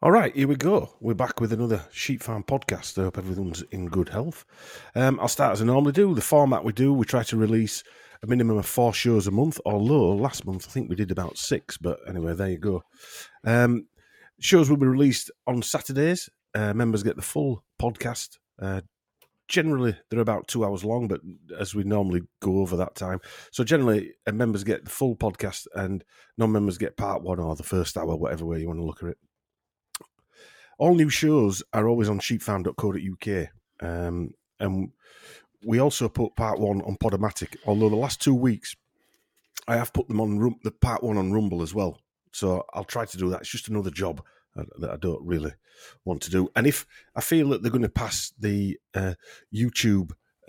All right, here we go. We're back with another Sheep Farm podcast. I hope everyone's in good health. I'll start as I normally do. The format we try to release a minimum of 4 shows a month, although last month I think we did about 6, but anyway, there you go. Shows will be released on Saturdays. Members get the full podcast. Generally, they're about 2 hours long, but as we normally go over that time. So generally, members get the full podcast and non-members get part 1 or the first hour, whatever way you want to look at it. All new shows are always on sheepfarm.co.uk. And we also put part 1 on Podomatic, although the last 2 weeks I have put them on the part 1 on Rumble as well. So I'll try to do that. It's just another job that I don't really want to do. And if I feel that they're going to pass the YouTube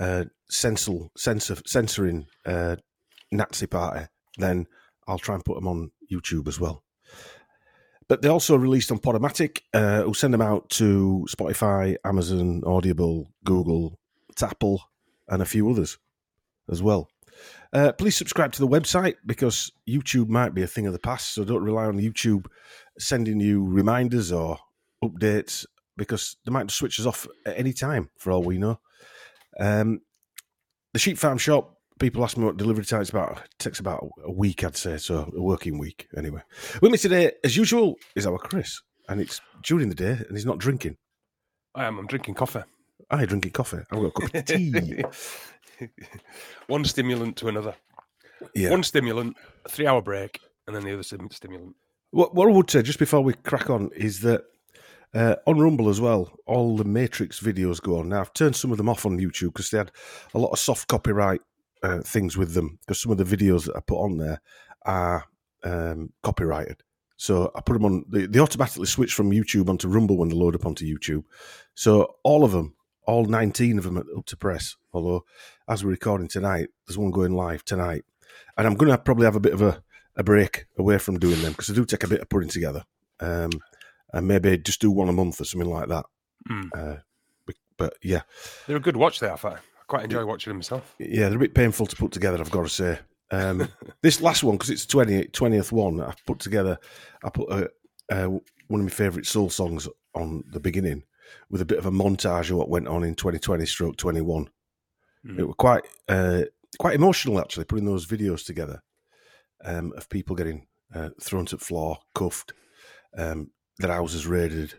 censoring Nazi party, then I'll try and put them on YouTube as well. But they're also released on Podomatic. We'll send them out to Spotify, Amazon, Audible, Google, Apple, and a few others as well. Please subscribe to the website because YouTube might be a thing of the past, so don't rely on YouTube sending you reminders or updates because they might switch us off at any time, for all we know. The Sheep Farm shop, people ask me what delivery time it's about. It takes about a week, I'd say, so a working week anyway. With me today, as usual, is our Chris, and it's during the day, and he's not drinking. I'm drinking coffee. I'm drinking coffee. I've got a cup of tea. One stimulant to another. Yeah. One stimulant, a 3-hour break, and then the other stimulant. What I would say, just before we crack on, is that on Rumble as well, all the Matrix videos go on. Now, I've turned some of them off on YouTube because they had a lot of soft copyright things with them, because some of the videos that I put on there are copyrighted. So I put them on, they automatically switch from YouTube onto Rumble when they load up onto YouTube. So all of them, all 19 of them are up to press, although as we're recording tonight, there's one going live tonight. And I'm going to probably have a bit of a break away from doing them because I do take a bit of putting together. And maybe just do one a month or something like that. But yeah. They're a good watch, they are. I quite enjoy watching them myself. Yeah, they're a bit painful to put together, I've got to say. This last one, because it's the 20th one, I put one of my favourite soul songs on the beginning with a bit of a montage of what went on in 2020/21. It was quite emotional, actually, putting those videos together of people getting thrown to the floor, cuffed, their houses raided,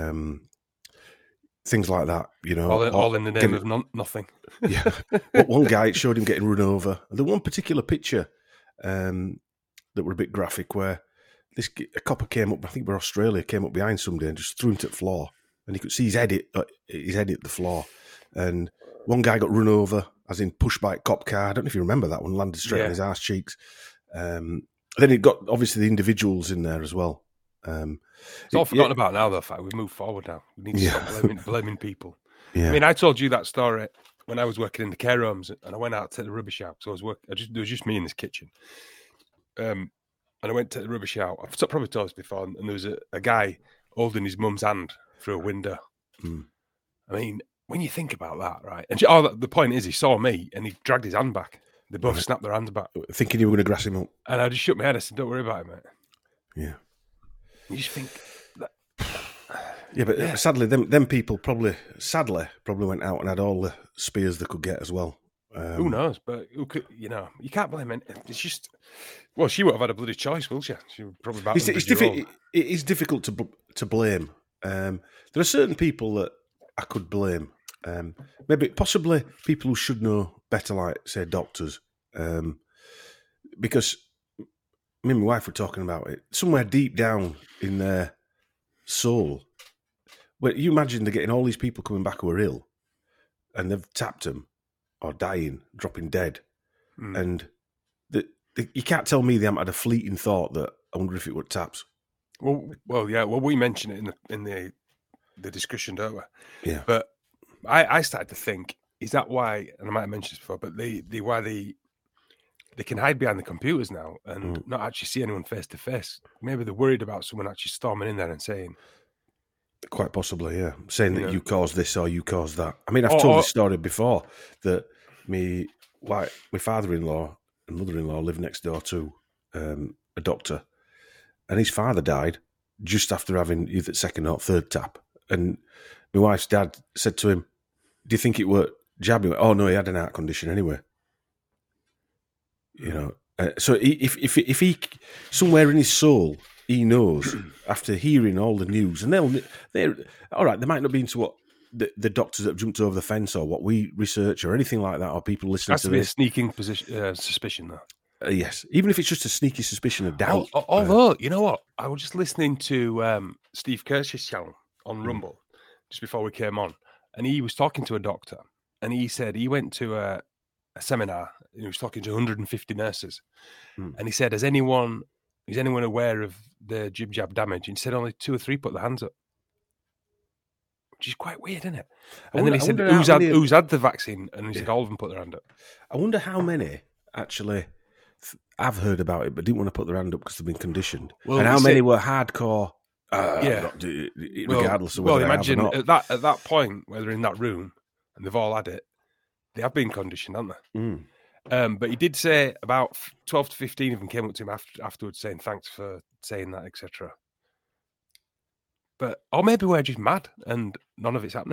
things like that, you know. All in the name of nothing. Yeah. One guy, it showed him getting run over. The one particular picture that were a bit graphic where a copper came up, I think we're Australia, came up behind somebody and just threw him to the floor. And you could see his head hit the floor. And one guy got run over, as in pushed by a cop car. I don't know if you remember that one, landed straight on his arse cheeks. Then it got, obviously, the individuals in there as well. It's all forgotten about now, though. We've moved forward now. We need to stop blaming people. Yeah. I mean, I told you that story when I was working in the care homes, and I went out to take the rubbish out. So there was just me in this kitchen, and I went to the rubbish out. I've probably told this before, and there was a guy holding his mum's hand through a window. I mean, when you think about that, right? And the point is, he saw me and he dragged his hand back. They both snapped their hands back, thinking you were going to grass him up. And I just shook my head. I said, "Don't worry about it, mate." Yeah. You just think that. Yeah, but sadly, them people probably went out and had all the spears they could get as well. Who knows? But who could, you can't blame it. It's just, well, she would have had a bloody choice, will she? She would probably about it is difficult to blame. There are certain people that I could blame. Maybe possibly people who should know better, like say doctors, because me and my wife were talking about it. Somewhere deep down in their soul, where you imagine they're getting all these people coming back who are ill, and they've tapped them or dying, dropping dead, and you can't tell me they haven't had a fleeting thought that I wonder if it were taps. Well, yeah. Well, we mentioned it in the discussion, don't we? Yeah. But I started to think, is that why? And I might have mentioned this before, but why they can hide behind the computers now and not actually see anyone face to face. Maybe they're worried about someone actually storming in there and saying. Quite possibly, yeah. Saying that you caused this or you caused that. I mean, I've told this story before, that my father-in-law and mother-in-law lived next door to a doctor, and his father died just after having either second or third tap. And my wife's dad said to him, "Do you think it were jab?" He went, "Oh no, he had an heart condition anyway." You know, so if he somewhere in his soul he knows after hearing all the news, and they're all right. They might not be into what the doctors that have jumped over the fence or what we research or anything like that, or people listening to this. A sneaking suspicion though. Yes, even if it's just a sneaky suspicion of doubt. Although, you know what? I was just listening to Steve Kirsch's channel on Rumble just before we came on, and he was talking to a doctor, and he said he went to a seminar, and he was talking to 150 nurses, and he said, is anyone aware of the jib jab damage? And he said only 2 or 3 put their hands up, which is quite weird, isn't it? And then he said, who's had the vaccine? And he said, all of them put their hand up. I wonder how many actually I've heard about it, but didn't want to put their hand up because they've been conditioned. Well, and how many were hardcore, regardless of whether imagine they have or not. At that point, where they're in that room and they've all had it, they have been conditioned, haven't they? But he did say about 12 to 15 of them came up to him afterwards saying, thanks for saying that, etc. But, or maybe we're just mad and none of it's happening.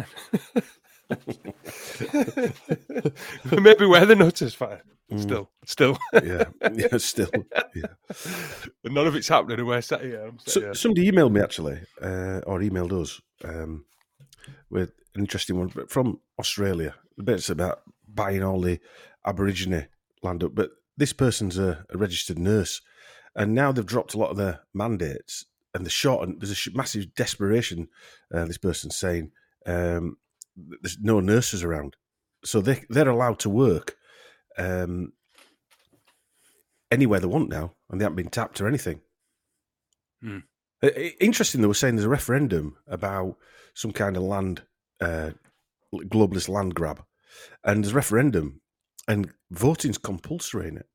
Maybe we're the nutters, fire. Still. still. Yeah. But none of it's happening, and we're sat here. Somebody emailed me, actually, or emailed us, with an interesting one from Australia. A bit about buying all the Aborigine land up. But this person's a registered nurse, and now they've dropped a lot of their mandates, and there's a massive desperation, this person's saying, there's no nurses around. So they're allowed to work anywhere they want now, and they haven't been tapped or anything. Interesting, they were saying there's a referendum about some kind of land, globalist land grab, and there's a referendum, and voting's compulsory in it.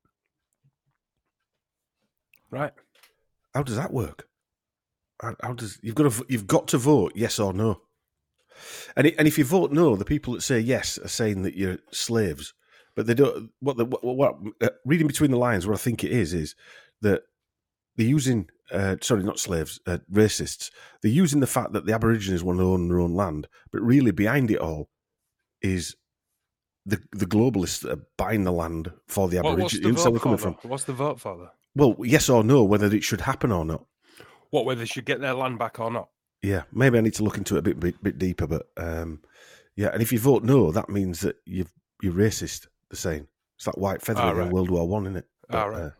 Right? How does that work? How does you've got to vote yes or no? And if you vote no, the people that say yes are saying that you're slaves. But they don't. What reading between the lines, what I think it is that they're using. Sorry, not slaves, racists. They're using the fact that the Aborigines want to own their own land, but really behind it all is the globalists that are buying the land for the Aborigines. What's the vote for, though? Well, yes or no, whether it should happen or not. What, whether they should get their land back or not? Yeah, maybe I need to look into it a bit deeper, but yeah. And if you vote no, that means that you're racist. They're saying it's like white feathering in World War I, isn't it? But,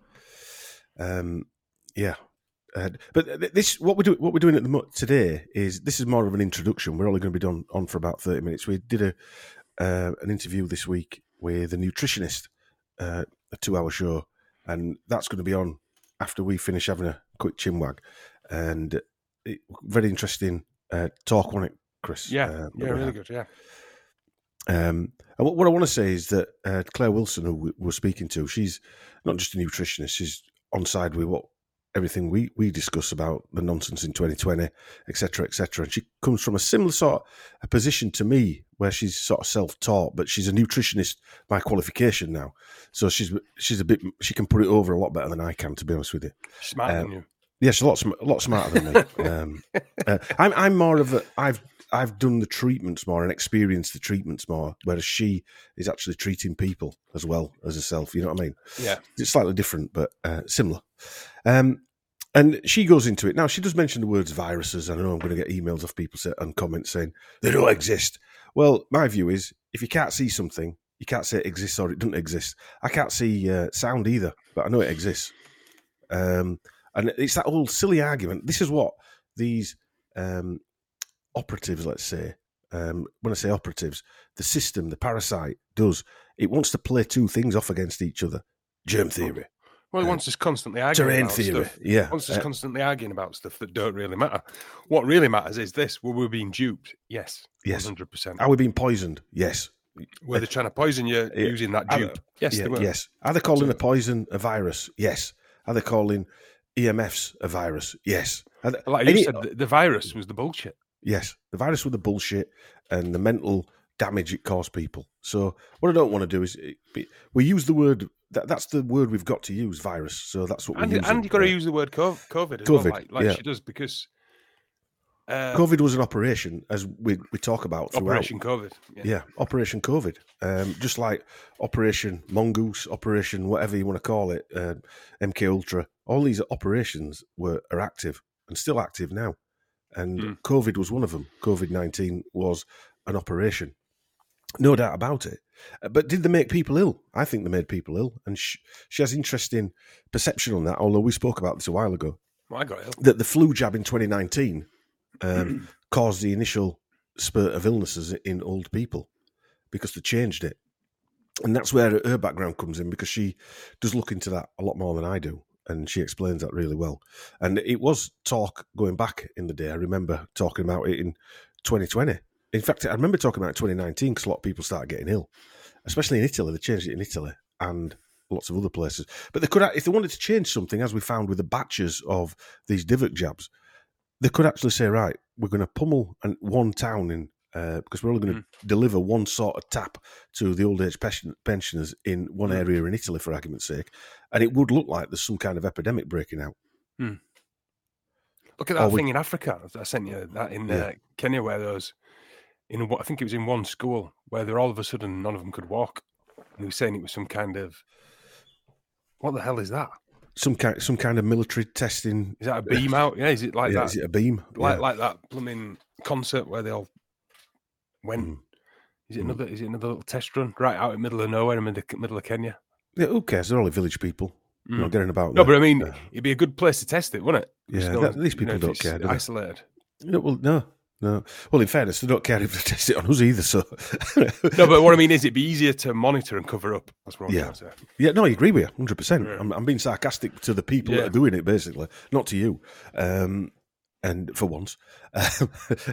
yeah. But this, what we're doing at today is this is more of an introduction. We're only going to be on for about 30 minutes. We did an interview this week with a nutritionist, a 2-hour show, and that's going to be on after we finish having a quick chinwag. And very interesting talk on it, Chris. Yeah, really good. Yeah. And what I want to say is that Claire Wilson, who we're speaking to, she's not just a nutritionist; she's on side with everything we discuss about the nonsense in 2020, etc., etc. And she comes from a similar sort of position to me, where she's sort of self-taught, but she's a nutritionist by qualification now. So she can put it over a lot better than I can, to be honest with you. Smarter than you. Yes, a lot smarter than me. I'm more of I've done the treatments more and experienced the treatments more, whereas she is actually treating people as well as herself. You know what I mean? Yeah. It's slightly different, but similar. And she goes into it. Now, she does mention the words viruses. I know I'm going to get emails off people and comments saying they don't exist. Well, my view is if you can't see something, you can't say it exists or it doesn't exist. I can't see sound either, but I know it exists. And it's that old silly argument. This is what these operatives, let's say, when I say operatives, the system, the parasite, does. It wants to play two things off against each other. Germ theory. Well, it wants us constantly arguing terrain about theory. stuff. Yeah. It wants us constantly arguing about stuff that don't really matter. What really matters is this. Were we being duped? Yes. 100%. Are we being poisoned? Yes. Were they trying to poison you using that dupe? Yes, they were. Yes. Are they calling a poison a virus? Yes. Are they calling EMFs a virus? Yes. Like you said, the virus was the bullshit. Yes. The virus was the bullshit and the mental damage it caused people. So what I don't want to do is we use the word, that's the word we've got to use, virus. So that's what we use. And you've got to use the word COVID as well, like she does, because COVID was an operation, as we talk about throughout. Operation COVID. Yeah, Operation COVID. Just like Operation Mongoose, Operation whatever you want to call it, MK Ultra. All these operations are active and still active now. And COVID was one of them. COVID-19 was an operation. No doubt about it. But did they make people ill? I think they made people ill. And she has interesting perception on that, although we spoke about this a while ago. Well, I got ill. That the flu jab in 2019 caused the initial spurt of illnesses in old people because they changed it. And that's where her background comes in, because she does look into that a lot more than I do. And she explains that really well. And it was talk going back in the day. I remember talking about it in 2020. In fact, I remember talking about it in 2019 because a lot of people started getting ill, especially in Italy. They changed it in Italy and lots of other places. But they could, if they wanted to change something, as we found with the batches of these Divot jabs, they could actually say, right, we're going to pummel one town in, because we're only going to deliver one sort of tap to the old age pensioners in one area in Italy, for argument's sake, and it would look like there's some kind of epidemic breaking out. Look at that thing in Africa. I sent you that in Kenya, where there was, I think it was in one school, where there all of a sudden none of them could walk. And they were saying it was some kind of, what the hell is that? Some kind of military testing. Is that a beam out? Yeah, is it like that? Is it a beam? Like that blooming concert where they all went. Is it another little test run right out in the middle of nowhere in the middle of Kenya? Yeah, who cares? They're only village people. Not getting about. No, but I mean, it'd be a good place to test it, wouldn't it? Yeah, these people don't care. Do isolated. Well, no. Well, in fairness, they don't care if they test it on us either. So, no, but what I mean is, it'd be easier to monitor and cover up. That's what I'm trying to say. Yeah, no, I agree with you, 100%. I'm being sarcastic to the people that are doing it, basically, not to you. And for once, I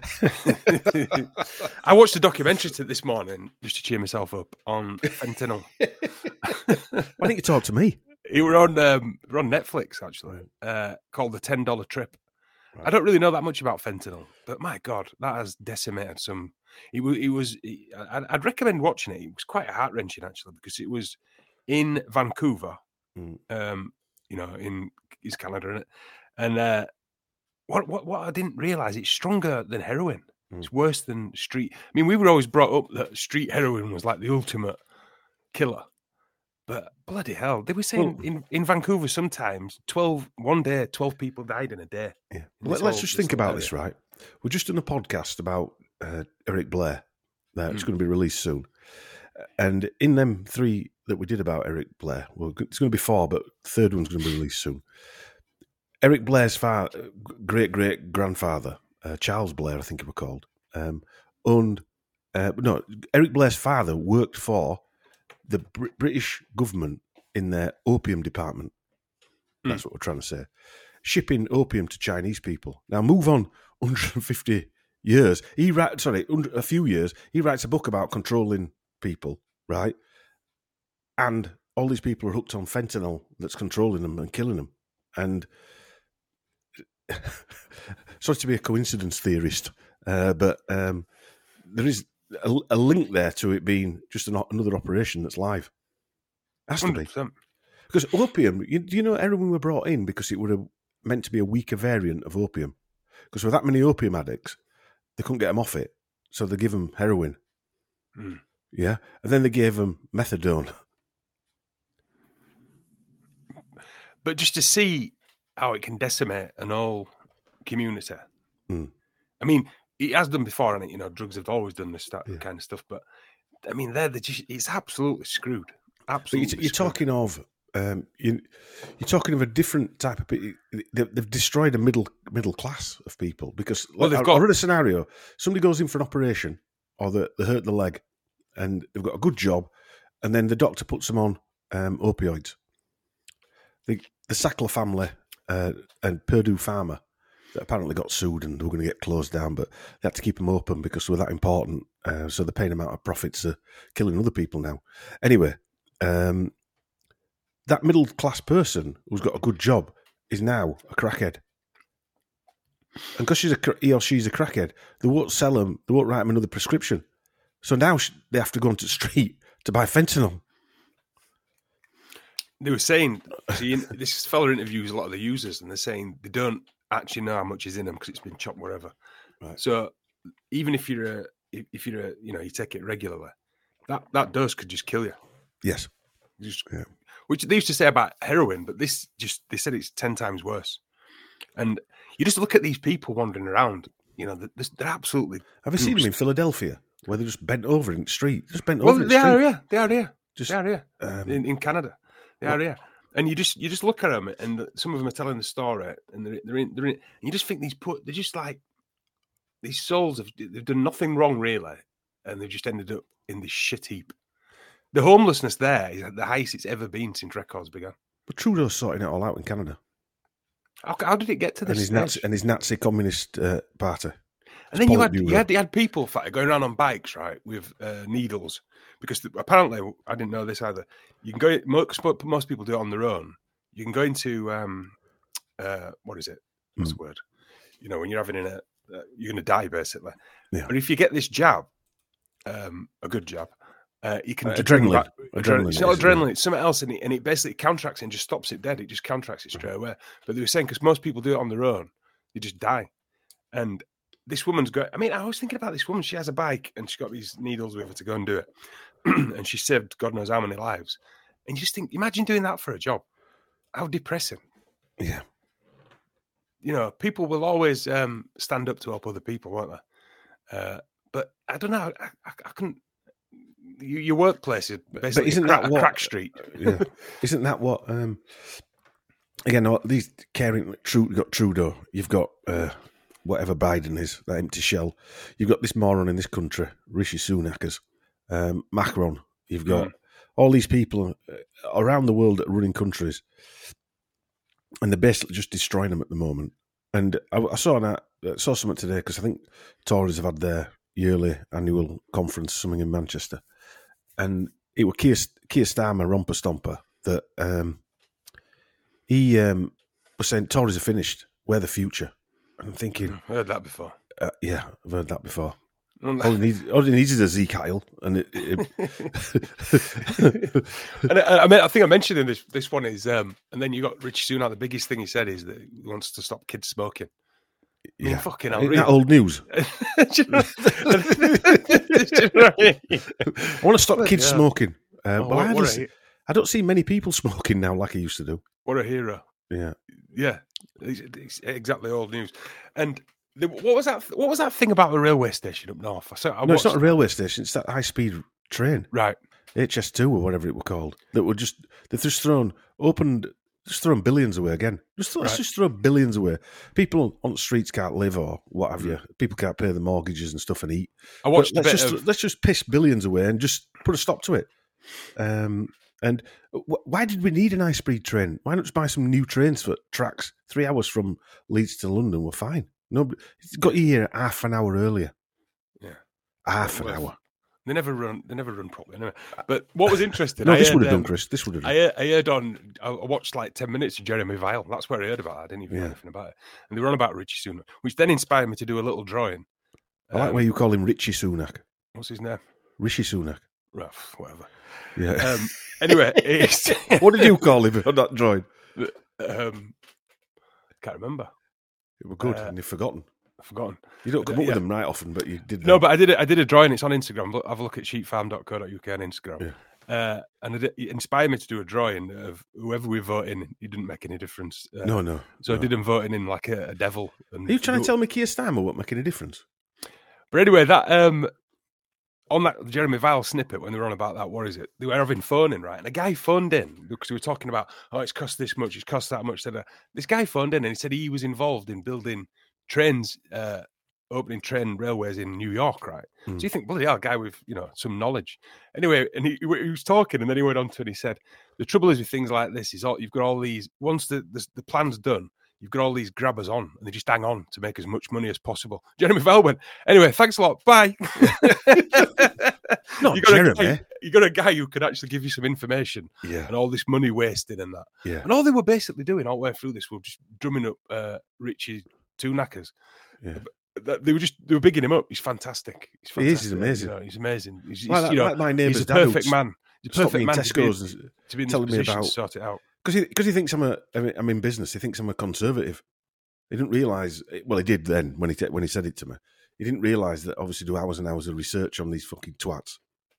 watched a documentary this morning just to cheer myself up on fentanyl. Why didn't you talk to me? You were on Netflix, actually, called The $10 Trip. Right. I don't really know that much about fentanyl, but my God, that has decimated some. I'd recommend watching it. It was quite heart-wrenching, actually, because it was in Vancouver, in East Canada, isn't it? And what I didn't realise, it's stronger than heroin. It's worse than street. I mean, we were always brought up that street heroin was like the ultimate killer. But bloody hell, they were saying in Vancouver sometimes 12 people died in a day. Yeah. Let's just think about this, right? We're just doing a podcast about Eric Blair. It's going to be released soon. And in them 3 that we did about Eric Blair, well, it's going to be 4, but the third one's going to be released soon. Eric Blair's great-great-grandfather, Charles Blair, I think he was called, Eric Blair's father worked for the British government in their opium department. That's what we're trying to say. Shipping opium to Chinese people. Now, move on 150 years. A few years. He writes a book about controlling people, right? And all these people are hooked on fentanyl that's controlling them and killing them. And sorry to be a coincidence theorist, but there is a link there to it being just another operation that's live. Has to be. 100%. Because opium, do you know heroin were brought in because it would have meant to be a weaker variant of opium? Because with that many opium addicts, they couldn't get them off it, so they give them heroin. Yeah, and then they gave them methadone. But just to see how it can decimate an whole community. I mean, it has done before, and drugs have always done this kind of stuff. But I mean, it's absolutely screwed. Absolutely. You're talking of you're talking of a different type of people. They've destroyed a middle class of people because I read a scenario. Somebody goes in for an operation or they hurt the leg, and they've got a good job, and then the doctor puts them on opioids. The Sackler family and Purdue Pharma that apparently got sued and they were going to get closed down, but they had to keep them open because they were that important. So they're paying them out of profits, killing other people now. Anyway, that middle class person who's got a good job is now a crackhead. And because he or she's a crackhead, they won't sell them, they won't write them another prescription. So now they have to go onto the street to buy fentanyl. They were saying, this fella interviews a lot of the users, and they're saying they don't actually know how much is in them because it's been chopped wherever. Right. So even if you're you take it regularly, that dose could just kill you. Yes. Which they used to say about heroin, but they said it's 10 times worse. And you just look at these people wandering around, they're absolutely. Have you seen them in Philadelphia where they're just bent over in the street? Just bent over. They are here. They are here. In Canada, they are here. And you just look at them, and some of them are telling the story, and they're in. And you just think they're just like these souls they've done nothing wrong really, and they've just ended up in this shit heap. The homelessness there is at the highest it's ever been since records began. But Trudeau's sorting it all out in Canada. How did it get to this stage? And his Nazi Communist Party. And then you had people going around on bikes, right, with needles, because apparently I didn't know this either. You can go. Most people do it on their own. You can go into what is it? What's the word? When you're having you're going to die basically. Yeah. But if you get this jab, a good jab, you can adrenaline. It's not adrenaline; it's something else, and it basically counteracts and just stops it dead. It just counteracts it straight away. But they were saying because most people do it on their own, they just die. And this woman's got. I mean, I was thinking about this woman. She has a bike and she's got these needles with her to go and do it, and she saved God knows how many lives. And you just think, imagine doing that for a job. How depressing. Yeah. People will always stand up to help other people, won't they? But I don't know. I couldn't. Your workplace is basically a crack street. Yeah. Isn't that what? Again, these caring. You've got Trudeau. You've got whatever Biden is, that empty shell. You've got this moron in this country, Rishi Sunak, Macron. You've got all these people around the world that are running countries, and they're basically just destroying them at the moment. And I saw something today because I think Tories have had their yearly annual conference, something in Manchester. And it was Keir Starmer, Romper Stomper, that he was saying Tories are finished. We're the future. And I'm thinking... I've heard that before. Yeah, I've heard that before. All he needs is a Zeke Kyle. And I think I mentioned in this one is... and then you got Richie Sunak. The biggest thing he said is that he wants to stop kids smoking. Yeah, fucking hell. Isn't that old news? I want to stop kids smoking. But I don't see many people smoking now like I used to do. What a hero. Yeah. Yeah. It's exactly old news. And what was that thing about the railway station up north? It's not a railway station. It's that high-speed train. Right. HS2 or whatever it were called. They've just thrown billions away again. Let's just throw billions away. People on the streets can't live or what have you. People can't pay the mortgages and stuff and eat. Let's just piss billions away and just put a stop to it. And why did we need an high-speed train? Why not just buy some new trains for tracks? 3 hours from Leeds to London were fine. Nobody got you here half an hour earlier. Yeah, half an hour. They never run properly. Anyway. But what was interesting? This would have done, Chris. This would have done. I watched like 10 minutes of Jeremy Vile. That's where I heard about it. I didn't even know anything about it. And they were on about Richie Sunak, which then inspired me to do a little drawing. I like where you call him Richie Sunak. What's his name? Rishi Sunak. Rough, whatever. Yeah. Anyway, what did you call him on that drawing? Can't remember. It was good, and you've forgotten. I've forgotten. You don't come up with them right often, but you did. No, but I did a drawing. It's on Instagram. Have a look at sheepfarm.co.uk on Instagram. Yeah. And it inspired me to do a drawing of whoever we vote in. It didn't make any difference. No. So I did them voting in like a devil. And are you trying to tell me Keir Starmer won't make any difference? But anyway, that on that Jeremy Vile snippet when they were on about that, what is it? They were having phoning, right? And a guy phoned in because we were talking about, it's cost this much, it's cost that much. This guy phoned in and he said he was involved in building trains, opening train railways in New York, right? So you think, bloody hell, a guy with, some knowledge. Anyway, and he was talking and then he went on to and he said, the trouble is with things like this is you've got all these, once the plan's done, you've got all these grabbers on and they just hang on to make as much money as possible. Jeremy Vile went, anyway, thanks a lot. Bye. You got a guy who could actually give you some information and all this money wasted and that. Yeah. And all they were basically doing all the way through this were just drumming up Richie Sunak. Yeah. They were bigging him up. He's fantastic. He's amazing. He's amazing. He's like my neighbour's he's a dad perfect man. He's a perfect man Tesco's to be in this position to sort it out. Because he thinks I'm in business. He thinks I'm a conservative. He didn't realise. Well, he did then when he said it to me. He didn't realise that obviously do hours and hours of research on these fucking twats.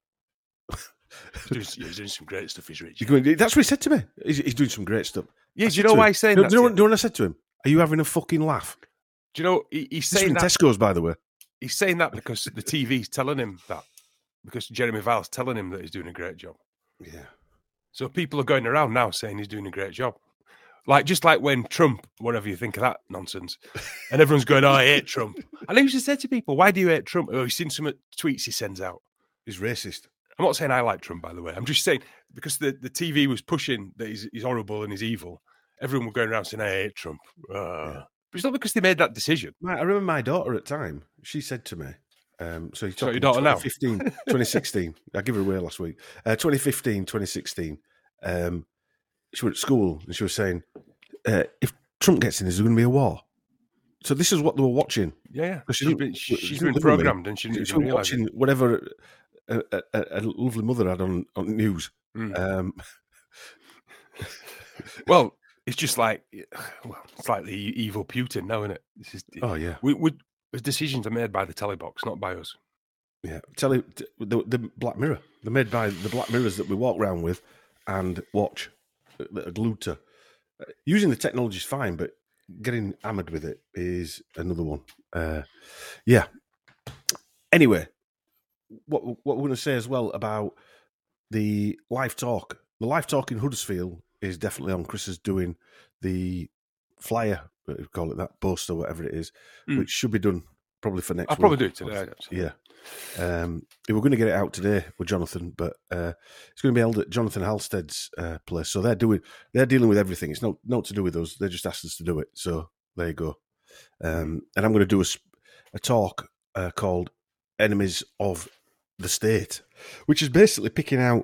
He's doing some great stuff, he's rich. That's what he said to me. He's doing some great stuff. Yeah, do you know why he's saying that? Do you know what I said to him? Are you having a fucking laugh? Do you know, he's saying that... Tesco's, by the way. He's saying that because the TV's telling him that. Because Jeremy Val's telling him that he's doing a great job. Yeah. So people are going around now saying he's doing a great job. Just like when Trump, whatever you think of that nonsense, and everyone's going, I hate Trump. And I used to say to people, why do you hate Trump? Oh, you've seen some tweets he sends out. He's racist. I'm not saying I like Trump, by the way. I'm just saying, because the TV was pushing that he's horrible and he's evil, everyone was going around saying, I hate Trump. But it's not because they made that decision. I remember my daughter at the time, she said to me, so you're talking your daughter 2015, 2016. I gave her away last week. 2015, 2016. She went to school and she was saying, if Trump gets in, is there going to be a war? So this is what they were watching. Yeah. She's been programmed and she didn't even realise watching whatever a lovely mother had on news. Well, it's just like, it's like the evil Putin now, isn't it? Oh, yeah. The decisions are made by the telly box, not by us. Yeah. The Black Mirror. They're made by the Black Mirrors that we walk around with and watch, that are glued to. Using the technology is fine, but getting hammered with it is another one. Yeah. Anyway, what we're going to say as well about the live talk. The live talk in Huddersfield is definitely on. Chris is doing the flyer, we call it that, post or whatever it is, which should be done probably for next week. I'll probably do it today, actually. Yeah. We were going to get it out today with Jonathan, but it's going to be held at Jonathan Halstead's place. So they're dealing with everything. It's not to do with us. They just asked us to do it. So there you go. And I'm going to do a talk called Enemies of the State, which is basically picking out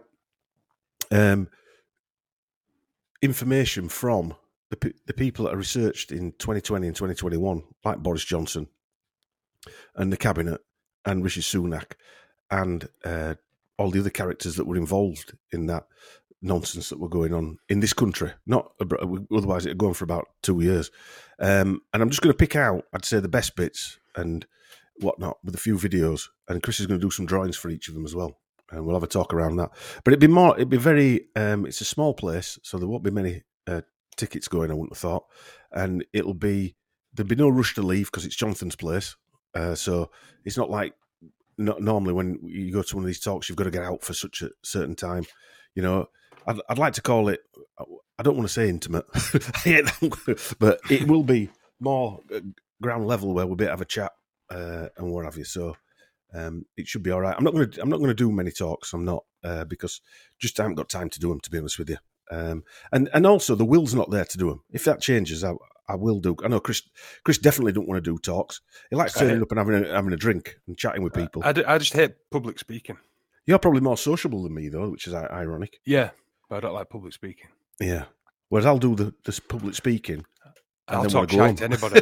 information from the people that are researched in 2020 and 2021, like Boris Johnson and the cabinet and Rishi Sunak and all the other characters that were involved in that nonsense that were going on in this country. Not otherwise, it'd go on for about 2 years. And I'm just going to pick out, I'd say, the best bits and whatnot with a few videos. And Chris is going to do some drawings for each of them as well. And we'll have a talk around that. But it'd be very, it's a small place, so there won't be many tickets going, I wouldn't have thought. And there'll be no rush to leave because it's Jonathan's place. So it's not like normally when you go to one of these talks, you've got to get out for such a certain time. You know, I'd like to call it, I don't want to say intimate, but it will be more ground level where we'll be able to have a chat and what have you. So it should be all right. I'm not going to do many talks. I'm not because just I haven't got time to do them, to be honest with you. And also the will's not there to do them. If that changes, I will do. I know Chris definitely don't want to do talks. He likes turning up and having a drink and chatting with people. I just hate public speaking. You're probably more sociable than me, though, which is ironic. Yeah, but I don't like public speaking. Yeah. Whereas I'll do the public speaking. I'll talk shit to anybody.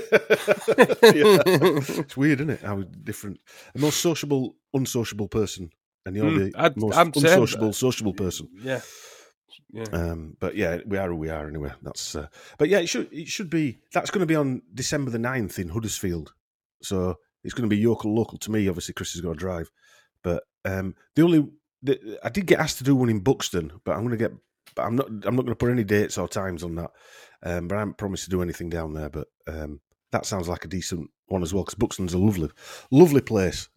It's weird, isn't it? How different. The most sociable, unsociable person. And you're the most unsociable, sociable person. Yeah. Yeah. But yeah, we are who we are anyway. That's. But yeah, it should be. That's going to be on December the 9th in Huddersfield. So it's going to be local to me. Obviously, Chris is going to drive. But I did get asked to do one in Buxton, but I'm not going to put any dates or times on that. But I haven't promised to do anything down there. But that sounds like a decent one as well, because Buxton's a lovely place.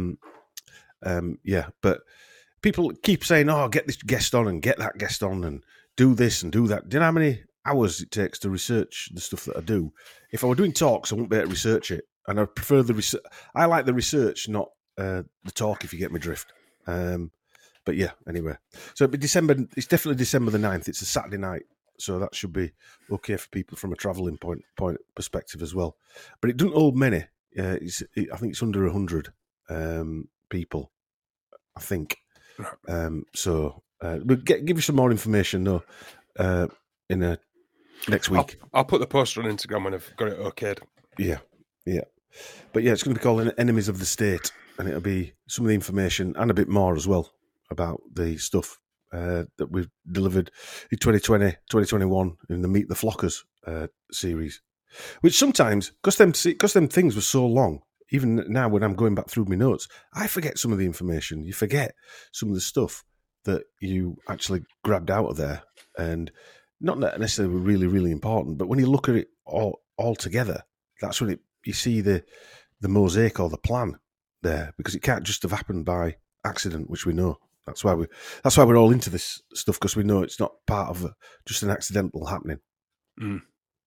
Yeah, but people keep saying, "Oh, get this guest on and get that guest on and do this and do that." Do you know how many hours it takes to research the stuff that I do? If I were doing talks, I wouldn't be able to research it, and I prefer the research. I like the research, not the talk. If you get my drift. But yeah, anyway. So December. It's definitely December the 9th. It's a Saturday night, so that should be okay for people from a travelling point perspective as well. But it doesn't hold many. I think it's under 100 people. I think. So we'll give you some more information though in next week. I'll put the poster on Instagram when I've got it okayed. Yeah. But yeah, it's going to be called Enemies of the State, and it'll be some of the information and a bit more as well about the stuff that we've delivered in 2020, 2021 in the Meet the Flockers series. Which sometimes, because them things were so long, even now when I'm going back through my notes, I forget some of the information. You forget some of the stuff that you actually grabbed out of there, and not necessarily really, really important. But when you look at it all together, that's when you see the mosaic or the plan there, because it can't just have happened by accident, which we know. That's why we're all into this stuff, because we know it's not part of just an accidental happening. Mm.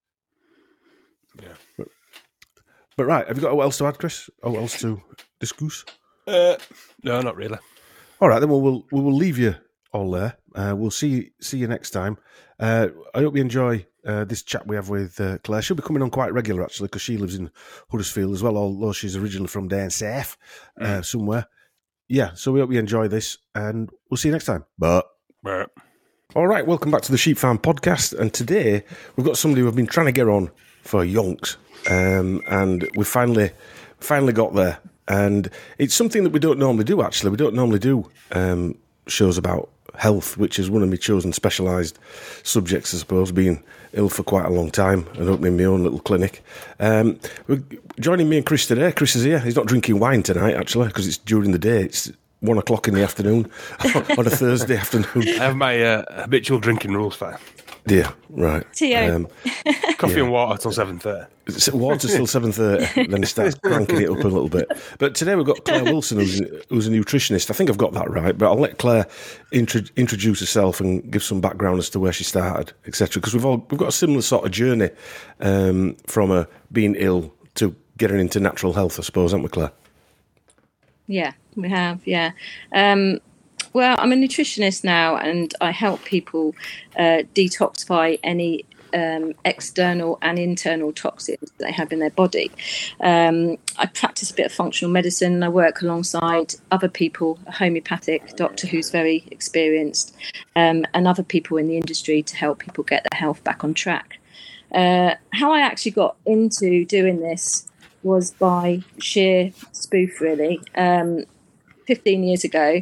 Yeah. But right, have you got what else to add, Chris? Or what else to discuss? No, not really. All right, then we will leave you all there. We'll see you next time. I hope you enjoy this chat we have with Claire. She'll be coming on quite regular, actually, because she lives in Huddersfield as well, although she's originally from down south somewhere. Yeah, so we hope you enjoy this, and we'll see you next time. Bye. All right, welcome back to the Sheep Farm Podcast, and today we've got somebody who've been trying to get on for yonks, and we finally got there. And it's something that we don't normally do, actually. We don't normally do shows about health, which is one of my chosen specialised subjects, I suppose, being ill for quite a long time and opening my own little clinic. Joining me and Chris today. Chris is here. He's not drinking wine tonight, actually, because it's during the day. It's 1 o'clock in the afternoon on a Thursday afternoon. I have my habitual drinking rules, fair. Yeah, right. Coffee and water till 7:30. Water till 7:30, then he starts cranking it up a little bit. But today we've got Claire Wilson, who's a nutritionist. I think I've got that right, but I'll let Claire introduce herself and give some background as to where she started, etc. Because we've got a similar sort of journey from being ill to getting into natural health, I suppose, haven't we, Claire? Yeah, we have. Yeah. Well, I'm a nutritionist now, and I help people detoxify any external and internal toxins they have in their body. I practice a bit of functional medicine, and I work alongside other people, a homeopathic doctor who's very experienced, and other people in the industry to help people get their health back on track. How I actually got into doing this was by sheer spoof, really. 15 years ago,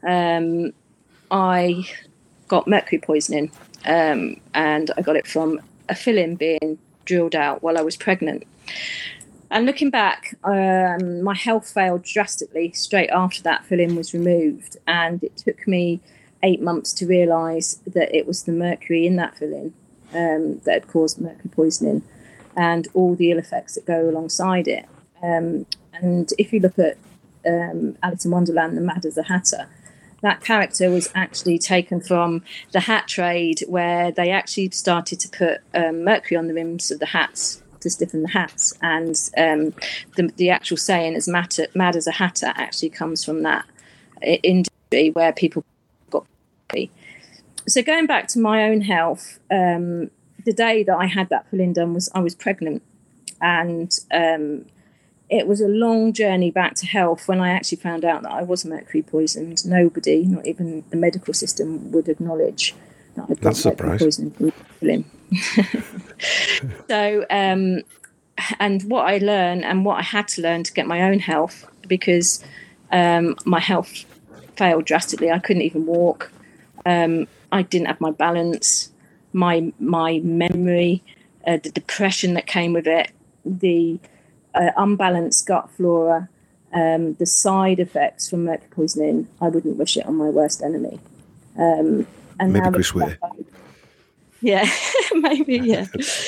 I got mercury poisoning, and I got it from a fill-in being drilled out while I was pregnant. And looking back, my health failed drastically straight after that fill-in was removed, and it took me 8 months to realise that it was the mercury in that fill-in that had caused mercury poisoning and all the ill effects that go alongside it. And if you look at Alice in Wonderland, the Mad as the Hatter, that character was actually taken from the hat trade, where they actually started to put mercury on the rims of the hats to stiffen the hats. And the actual saying is mad as a hatter actually comes from that industry where people got mercury. So going back to my own health, the day that I had that fill-in done I was pregnant, and it was a long journey back to health when I actually found out that I was mercury poisoned. Nobody, not even the medical system, would acknowledge that I'd got mercury poisoned from fill-in. So, and what I learned and what I had to learn to get my own health, because my health failed drastically. I couldn't even walk. I didn't have my balance, my memory, the depression that came with it, the unbalanced gut flora, the side effects from mercury poisoning. I wouldn't wish it on my worst enemy. And maybe Chris Whitty. Yeah, maybe, yeah.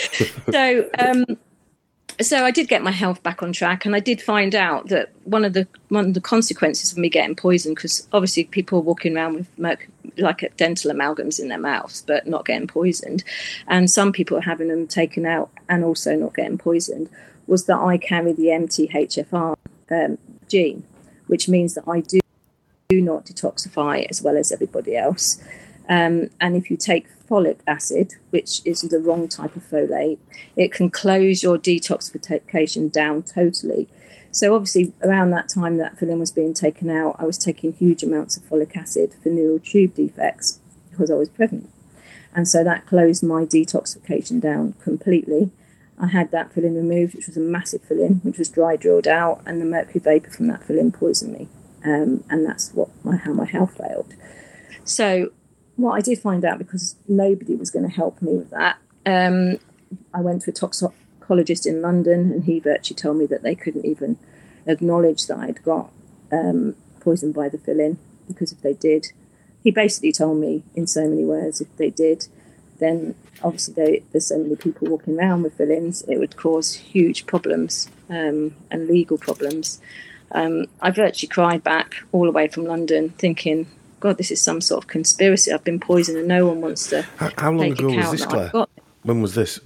So I did get my health back on track, and I did find out that one of the consequences of me getting poisoned, because obviously people are walking around with dental amalgams in their mouths but not getting poisoned, and some people are having them taken out and also not getting poisoned, was that I carry the MTHFR gene, which means that I do not detoxify as well as everybody else. And if you take folic acid, which is the wrong type of folate, it can close your detoxification down totally. So obviously around that time that fill-in was being taken out, I was taking huge amounts of folic acid for neural tube defects because I was pregnant. And so that closed my detoxification down completely. I had that fill-in removed, which was a massive fill-in, which was dry drilled out, and the mercury vapour from that fill-in poisoned me. And that's how my health failed. So what I did find out, because nobody was going to help me with that, I went to a oncologist in London, and he virtually told me that they couldn't even acknowledge that I'd got poisoned by the fill-in, because if they did, he basically told me in so many words, if they did, then obviously there's so many people walking around with fill-ins, it would cause huge problems and legal problems. I virtually cried back all the way from London thinking, God, this is some sort of conspiracy. I've been poisoned and no one wants to. How long ago was this, Claire? When was this?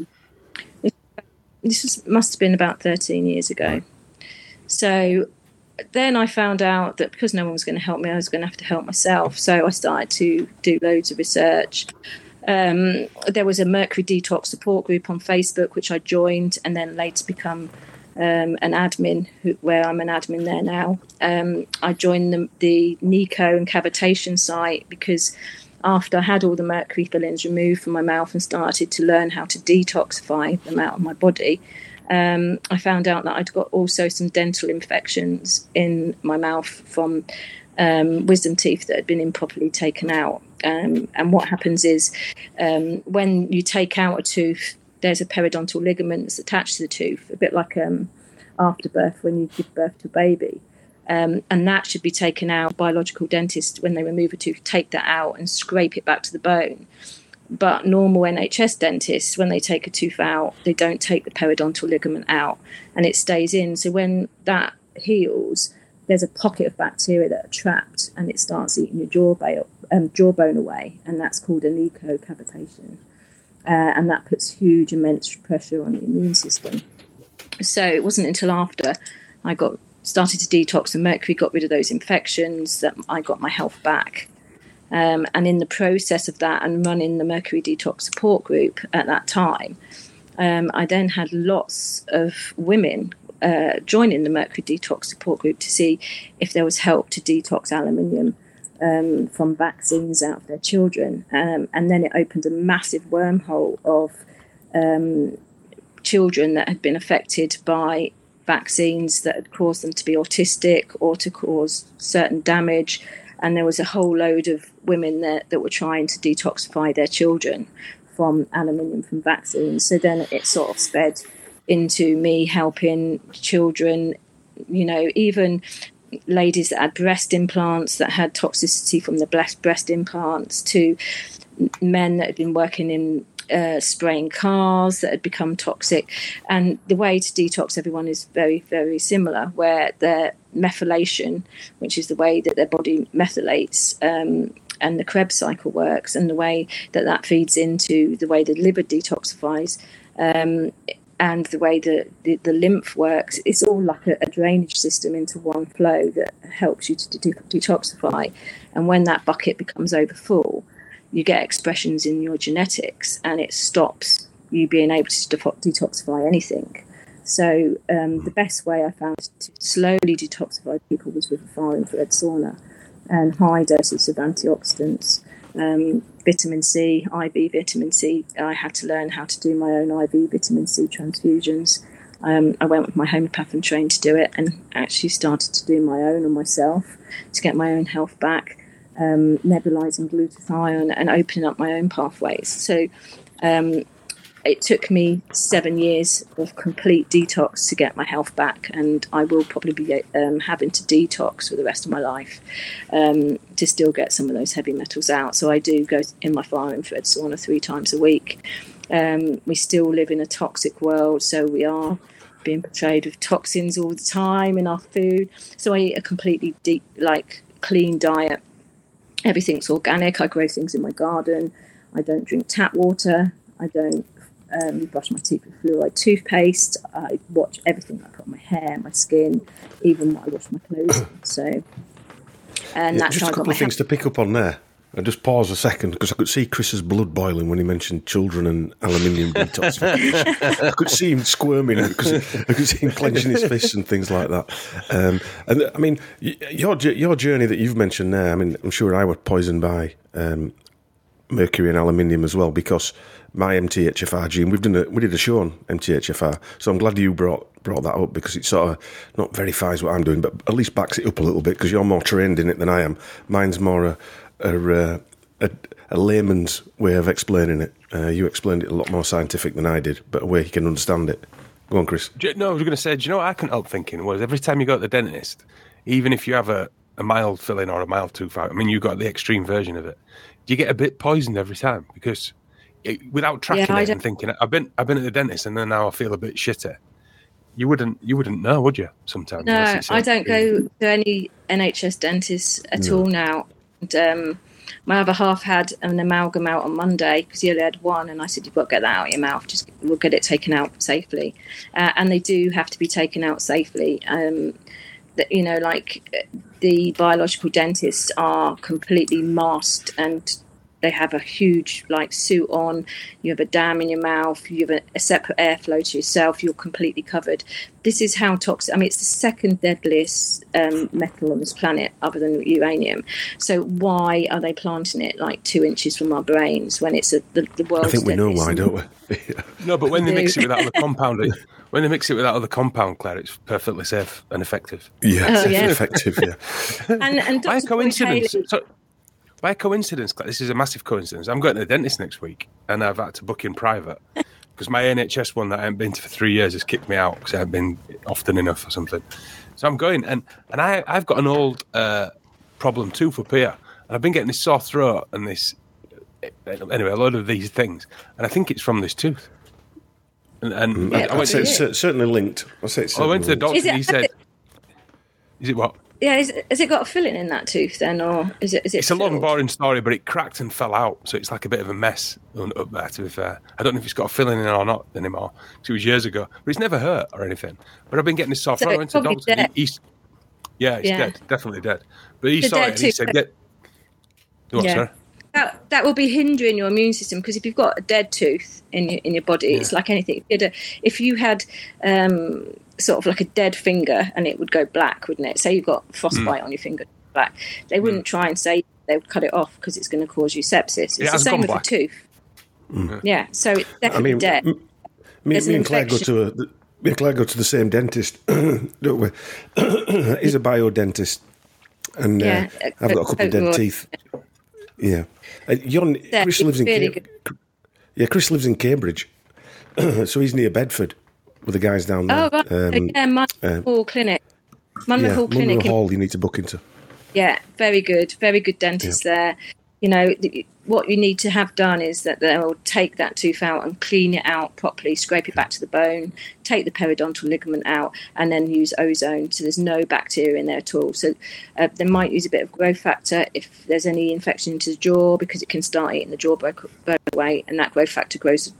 This must have been about 13 years ago. Right. So then I found out that because no one was going to help me, I was going to have to help myself. So I started to do loads of research. There was a Mercury Detox support group on Facebook, which I joined, and then later become an admin, where I'm an admin there now. I joined the Nico and cavitation site because after I had all the mercury fillings removed from my mouth and started to learn how to detoxify them out of my body, I found out that I'd got also some dental infections in my mouth from wisdom teeth that had been improperly taken out. And what happens is when you take out a tooth, there's a periodontal ligament that's attached to the tooth, a bit like after birth when you give birth to a baby. And that should be taken out. Biological dentists, when they remove a tooth, take that out and scrape it back to the bone. But normal NHS dentists, when they take a tooth out, they don't take the periodontal ligament out and it stays in. So when that heals, there's a pocket of bacteria that are trapped and it starts eating your jawbone away, and that's called a nicocavitation. And that puts huge, immense pressure on the immune system. So it wasn't until after I started to detox and mercury got rid of those infections that I got my health back. And in the process of that and running the Mercury Detox support group at that time, I then had lots of women joining the Mercury Detox support group to see if there was help to detox aluminium from vaccines out of their children. And then it opened a massive wormhole of children that had been affected by vaccines that had caused them to be autistic or to cause certain damage. And there was a whole load of women that were trying to detoxify their children from aluminium from vaccines. So then it sort of sped into me helping children, even ladies that had breast implants that had toxicity from the breast implants, to men that had been working in spraying cars that had become toxic. And the way to detox everyone is very, very similar, where their methylation, which is the way that their body methylates, and the Krebs cycle works, and the way that feeds into the way the liver detoxifies, and the way that the lymph works. It's all like a drainage system into one flow that helps you to detoxify. And when that bucket becomes overfull, you get expressions in your genetics, and it stops you being able to detoxify anything. So the best way I found to slowly detoxify people was with a far-infrared sauna and high doses of antioxidants, vitamin C, IV vitamin C. I had to learn how to do my own IV vitamin C transfusions. I went with my homeopath and trained to do it, and actually started to do my own on myself to get my own health back. Nebulizing glutathione and opening up my own pathways. So it took me 7 years of complete detox to get my health back, and I will probably be having to detox for the rest of my life to still get some of those heavy metals out. So I do go in my far-infrared sauna 3 times a week. We still live in a toxic world, so we are being portrayed with toxins all the time in our food. So I eat a completely clean diet. Everything's organic. I grow things in my garden. I don't drink tap water. I don't brush my teeth with fluoride toothpaste. I watch everything I put on my hair, my skin, even what I wash my clothes in. So, and that's just how a couple of things to pick up on there. I just pause a second because I could see Chris's blood boiling when he mentioned children and aluminium detoxification. I could see him squirming because I could see him clenching his fists and things like that. And I mean, your journey that you've mentioned there, I mean, I'm sure I was poisoned by mercury and aluminium as well, because my MTHFR gene, we did a show on MTHFR, so I'm glad you brought that up, because it sort of not verifies what I'm doing, but at least backs it up a little bit, because you're more trained in it than I am. Mine's more a layman's way of explaining it. You explained it a lot more scientific than I did, but a way he can understand it. Go on, Chris. No, I was going to say, do you know what I couldn't help thinking was every time you go to the dentist, even if you have a mild filling or a mild tooth out, I mean, you've got the extreme version of it, do you get a bit poisoned every time? Because without tracking it and thinking, I've been at the dentist and then now I feel a bit shitter. You wouldn't know, would you? Sometimes. No, I don't go to any NHS dentists at all now. And my other half had an amalgam out on Monday because he only had one, and I said, "You've got to get that out of your mouth. We'll get it taken out safely." And they do have to be taken out safely. The biological dentists are completely masked and they have a huge suit on. You have a dam in your mouth. You have a separate airflow to yourself. You're completely covered. This is how toxic. I mean, it's the second deadliest metal on this planet, other than uranium. So why are they planting it 2 inches from our brains when it's the world's? I think we know why, don't we? No, but when they mix it with that other compound, Claire, it's perfectly safe and effective. Yeah, effective. Yeah. And by coincidence. By coincidence, this is a massive coincidence. I'm going to the dentist next week, and I've had to book in private because my NHS one that I haven't been to for 3 years has kicked me out because I haven't been often enough or something. So I'm going, and I've got an old problem tooth up here, and I've been getting this sore throat and this anyway, a load of these things, and I think it's from this tooth. And I'd say it's certainly linked. I went to the doctor, and he said, "Is it what?" Yeah, has it got a filling in that tooth then, or is it? It's a long, boring story, but it cracked and fell out, so it's like a bit of a mess up there. To be fair, I don't know if it's got a filling in it or not anymore. Because it was years ago, but it's never hurt or anything. But I've been getting this sore throat. I went to the doctor. It's dead, definitely dead. But he saw it and he said, "Sorry." That will be hindering your immune system because if you've got a dead tooth in your body, it's like anything. If you had sort of like a dead finger and it would go black, wouldn't it? Say you've got frostbite on your finger, black. They wouldn't try and say they would cut it off because it's going to cause you sepsis. It's the same with a tooth. Yeah, so it's definitely dead. Me and Claire go to the same dentist, don't we? He's a biodentist, and I've got a couple of dead teeth. Yeah, Chris lives in Chris lives in Cambridge, so he's near Bedford with the guys down there. Oh, right. Monmouth Hall Clinic. Monmouth Hall you need to book into. Yeah, very good dentist there. You know, what you need to have done is that they'll take that tooth out and clean it out properly, scrape it back to the bone, take the periodontal ligament out, and then use ozone so there's no bacteria in there at all. So they might use a bit of growth factor if there's any infection into the jaw, because it can start eating the jawbone away, and that growth factor grows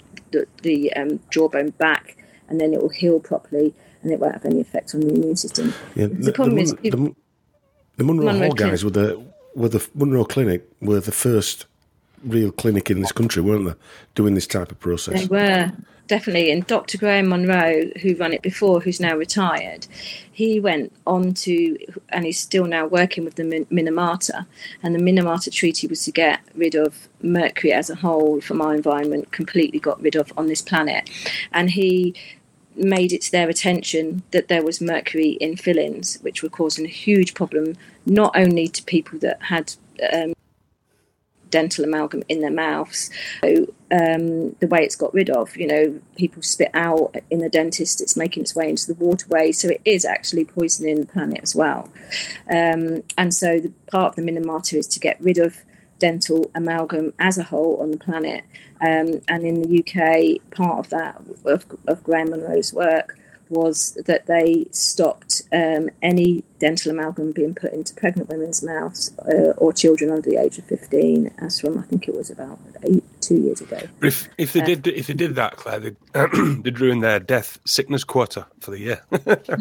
the jawbone back, and then it will heal properly, and it won't have any effect on the immune system. Yeah, the Monroe Hall guys with the Monroe Clinic were the first real clinic in this country, weren't they, doing this type of process? They were, definitely. And Dr. Graham Monroe, who ran it before, who's now retired, he went on to, and he's still now working with the Minamata, and the Minamata Treaty was to get rid of mercury as a whole from our environment, completely got rid of on this planet. And he made it to their attention that there was mercury in fillings, which were causing a huge problem, not only to people that had dental amalgam in their mouths. So the way it's got rid of, people spit out in the dentist, it's making its way into the waterway, so it is actually poisoning the planet as well. And so the part of the Minamata is to get rid of dental amalgam as a whole on the planet. And in the UK, part of that, of Graham Monroe's work, was that they stopped any dental amalgam being put into pregnant women's mouths or children under the age of 15, as from, I think it was about 2 years ago. But if they did that, Claire, they'd ruin their death sickness quota for the year.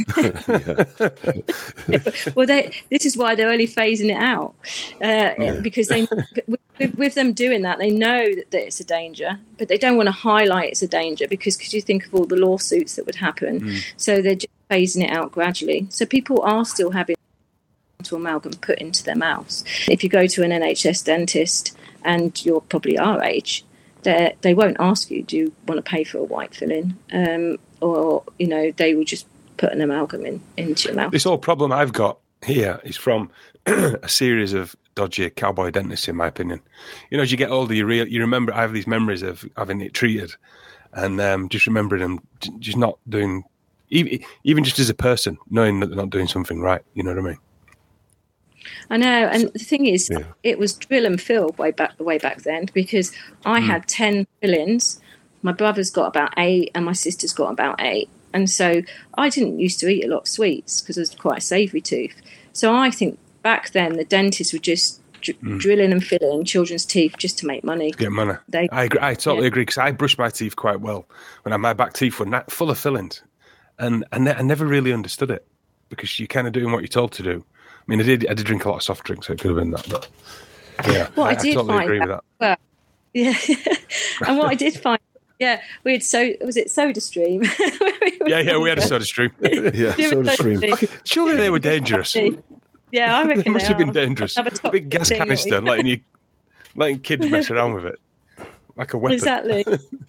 Well, this is why they're only phasing it out, because with them doing that, they know that it's a danger, but they don't want to highlight it's a danger because you think of all the lawsuits that would happen. So they're just phasing it out gradually. So people are still having dental amalgam put into their mouths. If you go to an NHS dentist and you're probably our age, they won't ask you, do you want to pay for a white filling? Or they will just put an amalgam into your mouth. This whole problem I've got here is from a series of dodgy cowboy dentists, in my opinion. As you get older, you remember, I have these memories of having it treated, and just remembering them, just not doing, even just as a person, knowing that they're not doing something right. You know what I mean? I know, and the thing is, it was drill and fill way back then, because I had 10 fill-ins. My brother's got about 8, and my sister's got about 8. And so I didn't used to eat a lot of sweets because I was quite a savoury tooth. So I think back then the dentists were just drilling and filling children's teeth just to make money. Get money. I totally agree, because I brushed my teeth quite well when my back teeth were full of fillings, and I never really understood it, because you're kind of doing what you're told to do. I mean, I did drink a lot of soft drinks, so it could have been that. But yeah, I totally agree with that. Well, yeah, and what I did find. Yeah, we had was it SodaStream? we had a SodaStream. Yeah, SodaStream. Surely they were dangerous. Yeah, I reckon they must have been dangerous. Big gas canister, letting kids mess around with it like a weapon. Exactly.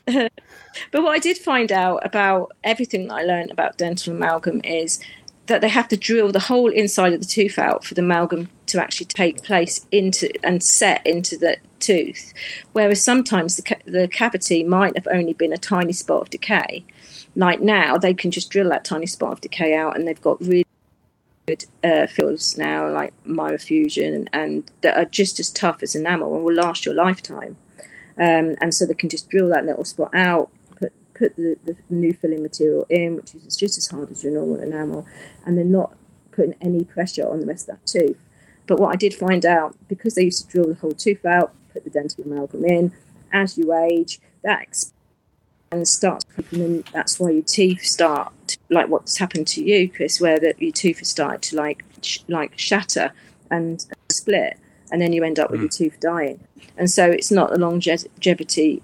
But what I did find out about everything that I learned about dental amalgam is that they have to drill the whole inside of the tooth out for the amalgam to actually take place into and set into the tooth, whereas sometimes the cavity might have only been a tiny spot of decay. Like now, they can just drill that tiny spot of decay out, and they've got really good fills now, like Myofusion, and that are just as tough as enamel and will last your lifetime. And so they can just drill that little spot out, put the new filling material in, which is just as hard as your normal enamel, and they're not putting any pressure on the rest of that tooth. But what I did find out, because they used to drill the whole tooth out, put the dental amalgam in, as you age, that expands and starts creeping in. That's why your teeth start, like what's happened to you, Chris, where your tooth has started to like shatter and split, and then you end up with your tooth dying. And so it's not the longevity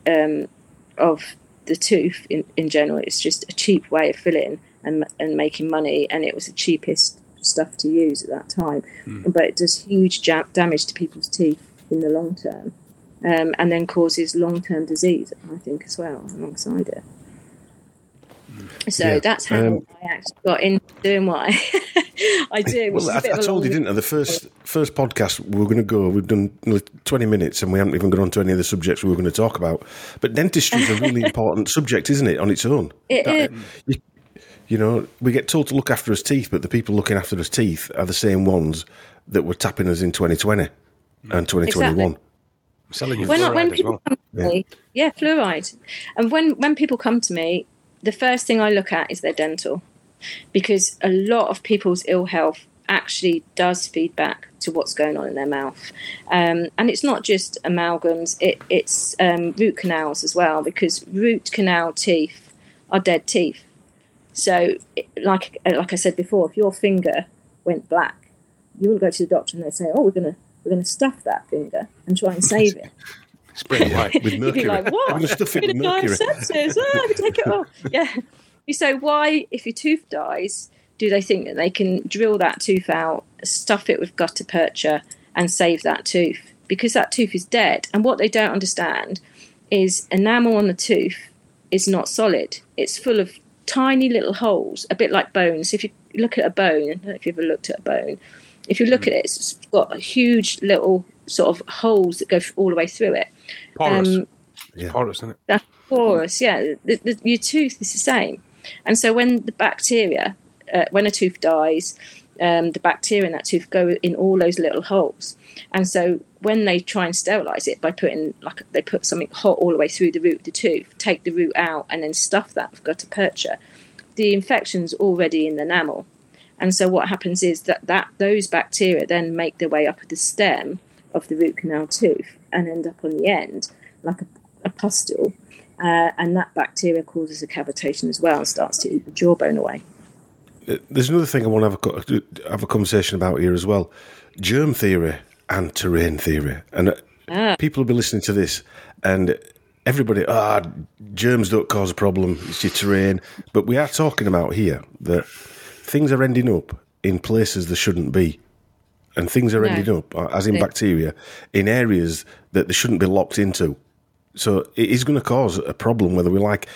of the tooth in general. It's just a cheap way of filling and making money, and it was the cheapest stuff to use at that time. But it does huge damage to people's teeth in the long term, and then causes long-term disease, I think, as well, alongside it. So that's how I actually got into doing what I do. Well, I told you, didn't I? The first podcast we've done 20 minutes, and we haven't even gone on to any of the subjects we were going to talk about. But dentistry is a really important subject, isn't it, on its own? It is. You know, we get told to look after his teeth, but the people looking after his teeth are the same ones that were tapping us in 2020 and 2021. Exactly. Selling you fluoride as well. Fluoride. And when people come to me, the first thing I look at is their dental, because a lot of people's ill health actually does feed back to what's going on in their mouth. And it's not just amalgams, it's root canals as well, because root canal teeth are dead teeth. So, like I said before, if your finger went black, you will go to the doctor and they say, "Oh, we're gonna stuff that finger and try and save it." Spray it white with mercury. You'd be like, "What? I'm gonna stuff it with mercury." Take it off. Yeah. So why, if your tooth dies, do they think that they can drill that tooth out, stuff it with gutta percha, and save that tooth? Because that tooth is dead. And what they don't understand is enamel on the tooth is not solid. It's full of tiny little holes, a bit like bones. If you look at a bone, I don't know if you've ever looked at a bone, if you look at it, it's got huge little sort of holes that go all the way through it. Porous. Porous, isn't it? That's porous, yeah. Your tooth is the same. And so when the bacteria, when a tooth dies, the bacteria in that tooth go in all those little holes. And so when they try and sterilise it by they put something hot all the way through the root of the tooth, take the root out and then stuff that with gutta percha, the infection's already in the enamel. And so what happens is that those bacteria then make their way up the stem of the root canal tooth and end up on the end like a pustule. And that bacteria causes a cavitation as well and starts to eat the jawbone away. There's another thing I want to have a conversation about here as well. Germ theory and terrain theory. And people will be listening to this and everybody, germs don't cause a problem, it's your terrain. But we are talking about here that things are ending up in places they shouldn't be. And things are ending up, as in bacteria, in areas that they shouldn't be locked into. So it is going to cause a problem whether we like...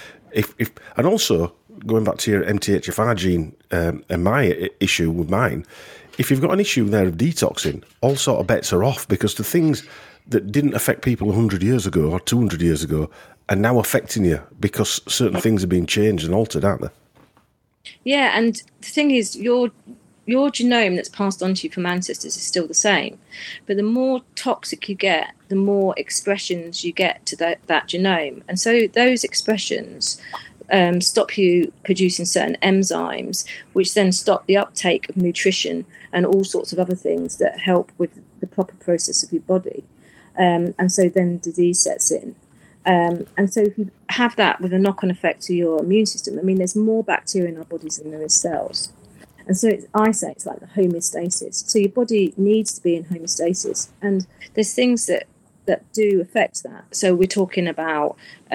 And also, going back to your MTHFR gene and my issue with mine, if you've got an issue there of detoxing, all sort of bets are off because the things that didn't affect people 100 years ago or 200 years ago are now affecting you because certain things are being changed and altered, aren't they? Yeah, and the thing is, your genome that's passed on to you from ancestors is still the same. But the more toxic you get, the more expressions you get to that genome. And so those expressions stop you producing certain enzymes, which then stop the uptake of nutrition and all sorts of other things that help with the proper process of your body. And so then disease sets in. And so if you have that with a knock-on effect to your immune system, I mean, there's more bacteria in our bodies than there is cells. And so I say it's like the homeostasis. So your body needs to be in homeostasis. And there's things that do affect that. So we're talking about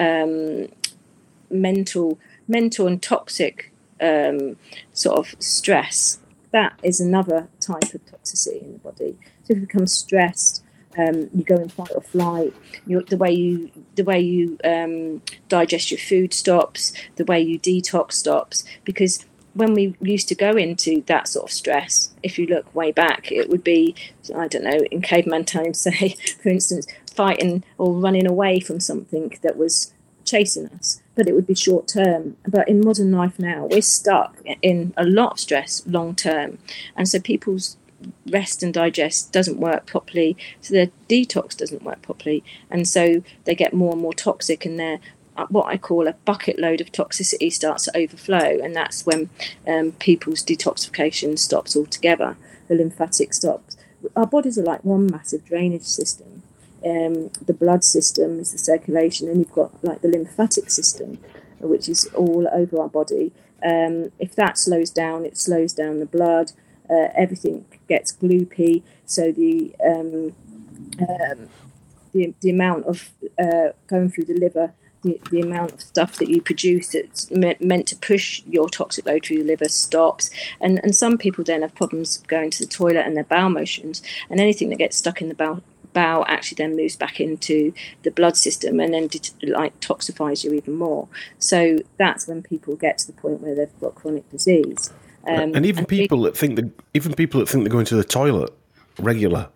mental and toxic sort of stress. That is another type of toxicity in the body. So if you become stressed, you go in fight or flight. The way you digest your food stops. The way you detox stops. Because when we used to go into that sort of stress, if you look way back, it would be, I don't know, in caveman times, say, for instance, fighting or running away from something that was chasing us. But it would be short term. But in modern life now, we're stuck in a lot of stress long term. And so people's rest and digest doesn't work properly, so their detox doesn't work properly, and so they get more and more toxic, and their what I call a bucket load of toxicity starts to overflow, and that's when people's detoxification stops altogether. The lymphatic stops. Our bodies are like one massive drainage system. The blood system is the circulation, and you've got like the lymphatic system, which is all over our body. If that slows down, it slows down the blood. Everything gets gloopy, so the amount of going through the liver, the amount of stuff that you produce that's meant to push your toxic load through the liver stops, and some people then have problems going to the toilet and their bowel motions, and anything that gets stuck in the bowel actually then moves back into the blood system and then toxifies you even more. So that's when people get to the point where they've got chronic disease. And even people that think they're going to the toilet regular,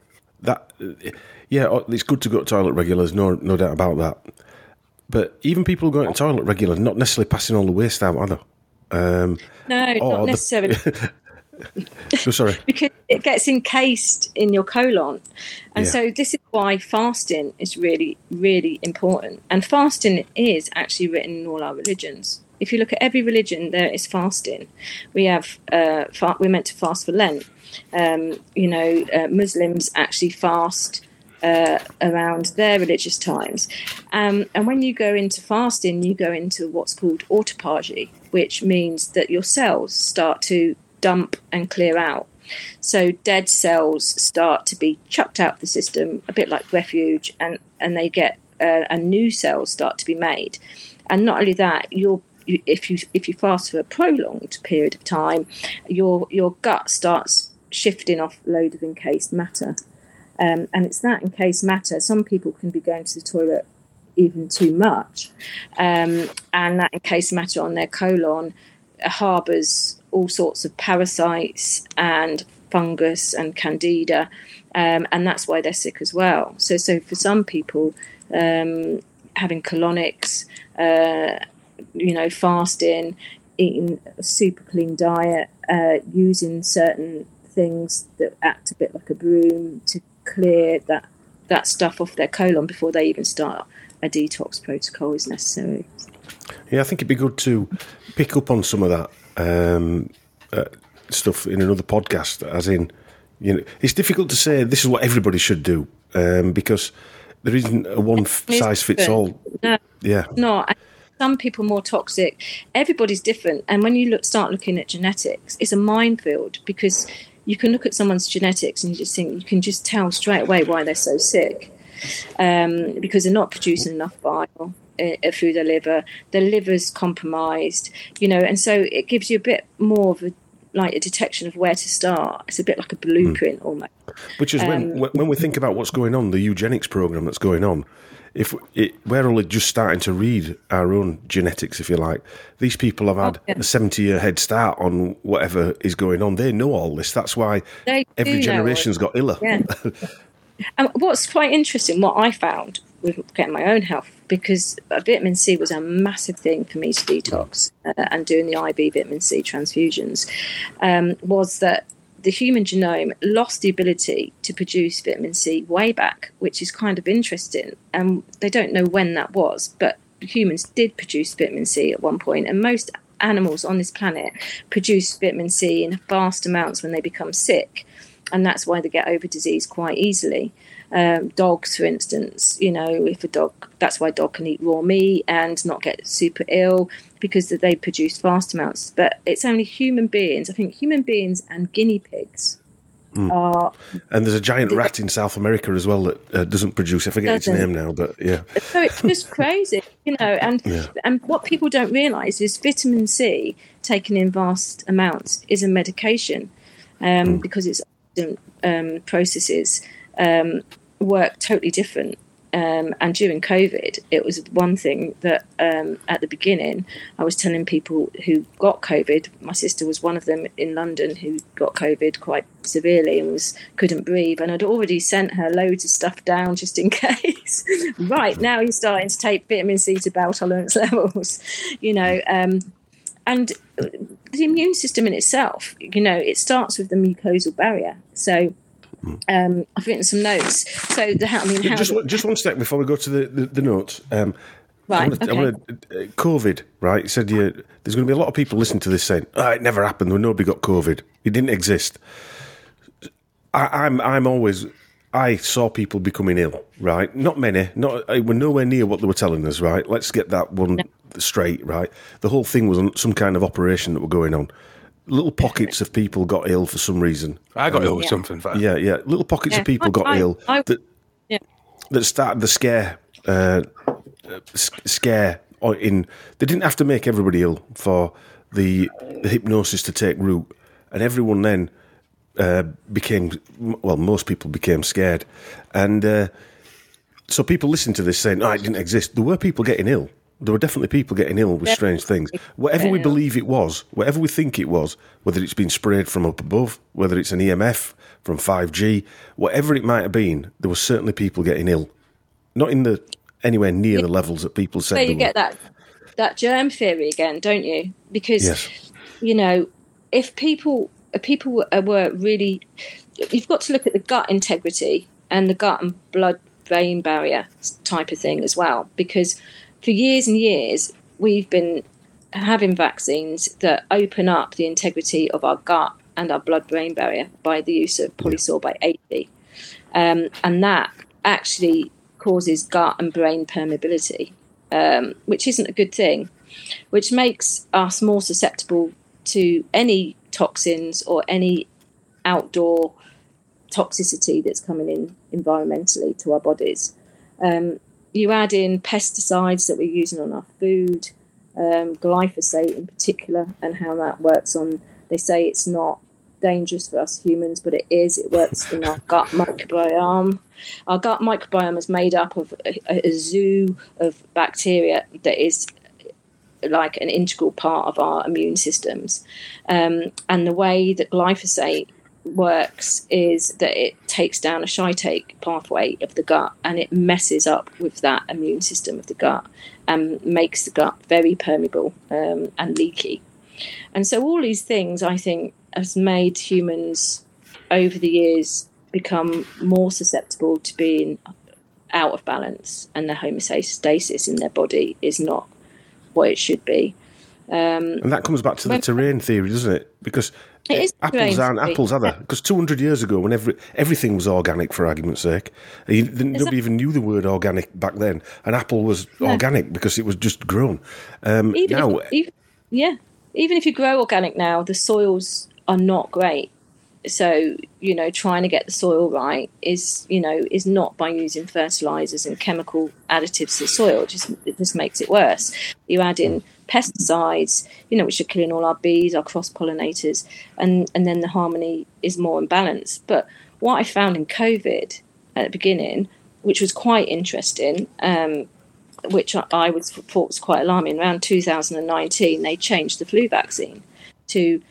it's good to go to the toilet regular. There's no doubt about that. But even people going to the toilet regular, not necessarily passing all the waste out, are they? No, not necessarily. Oh, sorry. Because it gets encased in your colon. And so this is why fasting is really, really important. And fasting is actually written in all our religions. If you look at every religion, there is fasting. We have we're meant to fast for Lent. Muslims actually fast around their religious times. And when you go into fasting, you go into what's called autophagy, which means that your cells start to dump and clear out. So dead cells start to be chucked out of the system, a bit like refuge, and they get and new cells start to be made. And not only that, if you fast for a prolonged period of time, your gut starts shifting off a load of encased matter, and it's that encased matter. Some people can be going to the toilet even too much, and that encased matter on their colon harbours all sorts of parasites and fungus and candida, and that's why they're sick as well. So for some people, having colonics, fasting, eating a super clean diet, using certain things that act a bit like a broom to clear that stuff off their colon before they even start a detox protocol is necessary. Yeah, I think it'd be good to pick up on some of that stuff in another podcast, as in, it's difficult to say this is what everybody should do, because there isn't a one-size-fits-all. No, yeah. No, some people more toxic. Everybody's different. And when you start looking at genetics, it's a minefield, because you can look at someone's genetics and you can just tell straight away why they're so sick, because they're not producing enough bile through the liver's compromised, and so it gives you a bit more of a detection of where to start. It's a bit like a blueprint almost. Which is when we think about what's going on, the eugenics program that's going on, we're only just starting to read our own genetics, if you like. These people have had a 70-year head start on whatever is going on. They know all this. That's why every generation's got iller. Yeah. And what's quite interesting, what I found with getting my own health, because vitamin C was a massive thing for me to detox, and doing the IV vitamin C transfusions, was that the human genome lost the ability to produce vitamin C way back, which is kind of interesting. And they don't know when that was, but humans did produce vitamin C at one point, and most animals on this planet produce vitamin C in vast amounts when they become sick, and that's why they get over disease quite easily. Dogs, for instance, if a dog, that's why a dog can eat raw meat and not get super ill, because they produce vast amounts. But it's only human beings, I think human beings and guinea pigs are... And there's a giant rat in South America as well that doesn't produce, I forget its name now, but yeah. So it's just crazy, and what people don't realise is vitamin C taken in vast amounts is a medication, because its processes work totally different. And during COVID, it was one thing that at the beginning, I was telling people who got COVID. My sister was one of them in London who got COVID quite severely and couldn't breathe. And I'd already sent her loads of stuff down just in case. Right, now you're starting to take vitamin C to bowel tolerance levels, and the immune system in itself, it starts with the mucosal barrier. So I've written some notes. So just one sec before we go to the notes. Right. COVID, right? You said there's going to be a lot of people listening to this saying, it never happened. Nobody got COVID. It didn't exist. I saw people becoming ill, right? Not many. We're nowhere near what they were telling us, right? Let's get that one straight, right? The whole thing was some kind of operation that were going on. Little pockets of people got ill for some reason. I got ill with something. Yeah. Little pockets of people got ill that started the scare. They didn't have to make everybody ill for the hypnosis to take root, and everyone then most people became scared, and so people listened to this saying, it didn't exist. There were people getting ill. There were definitely people getting ill with strange things. Whatever we believe it was, whatever we think it was, whether it's been sprayed from up above, whether it's an EMF from 5G, whatever it might have been, there were certainly people getting ill. Not in anywhere near the levels that people said. So you get that germ theory again, don't you? Because, if people were really... You've got to look at the gut integrity and the gut and blood-brain barrier type of thing as well, because... For years and years, we've been having vaccines that open up the integrity of our gut and our blood-brain barrier by the use of Polysorbate 80. And that actually causes gut and brain permeability, which isn't a good thing, which makes us more susceptible to any toxins or any outdoor toxicity that's coming in environmentally to our bodies. You add in pesticides that we're using on our food, glyphosate in particular, and how that works on... They say it's not dangerous for us humans, but it is. It works in our gut microbiome. Our gut microbiome is made up of a zoo of bacteria that is like an integral part of our immune systems. And the way that glyphosate works is that it takes down a shiitake pathway of the gut, and it messes up with that immune system of the gut and makes the gut very permeable and leaky. And so all these things, I think, has made humans over the years become more susceptible to being out of balance, and the homeostasis in their body is not what it should be. And that comes back to the terrain theory, doesn't it? Because apples aren't apples, are they? Because 200 years ago, when everything was organic, for argument's sake, nobody even knew the word organic back then. An apple was organic because it was just grown. Even if you grow organic now, the soils are not great. So, trying to get the soil right is not by using fertilizers and chemical additives to the soil. It just makes it worse. You add in pesticides, which are killing all our bees, our cross-pollinators, and then the harmony is more imbalanced. But what I found in COVID at the beginning, which was quite interesting, which I thought was quite alarming, around 2019, they changed the flu vaccine to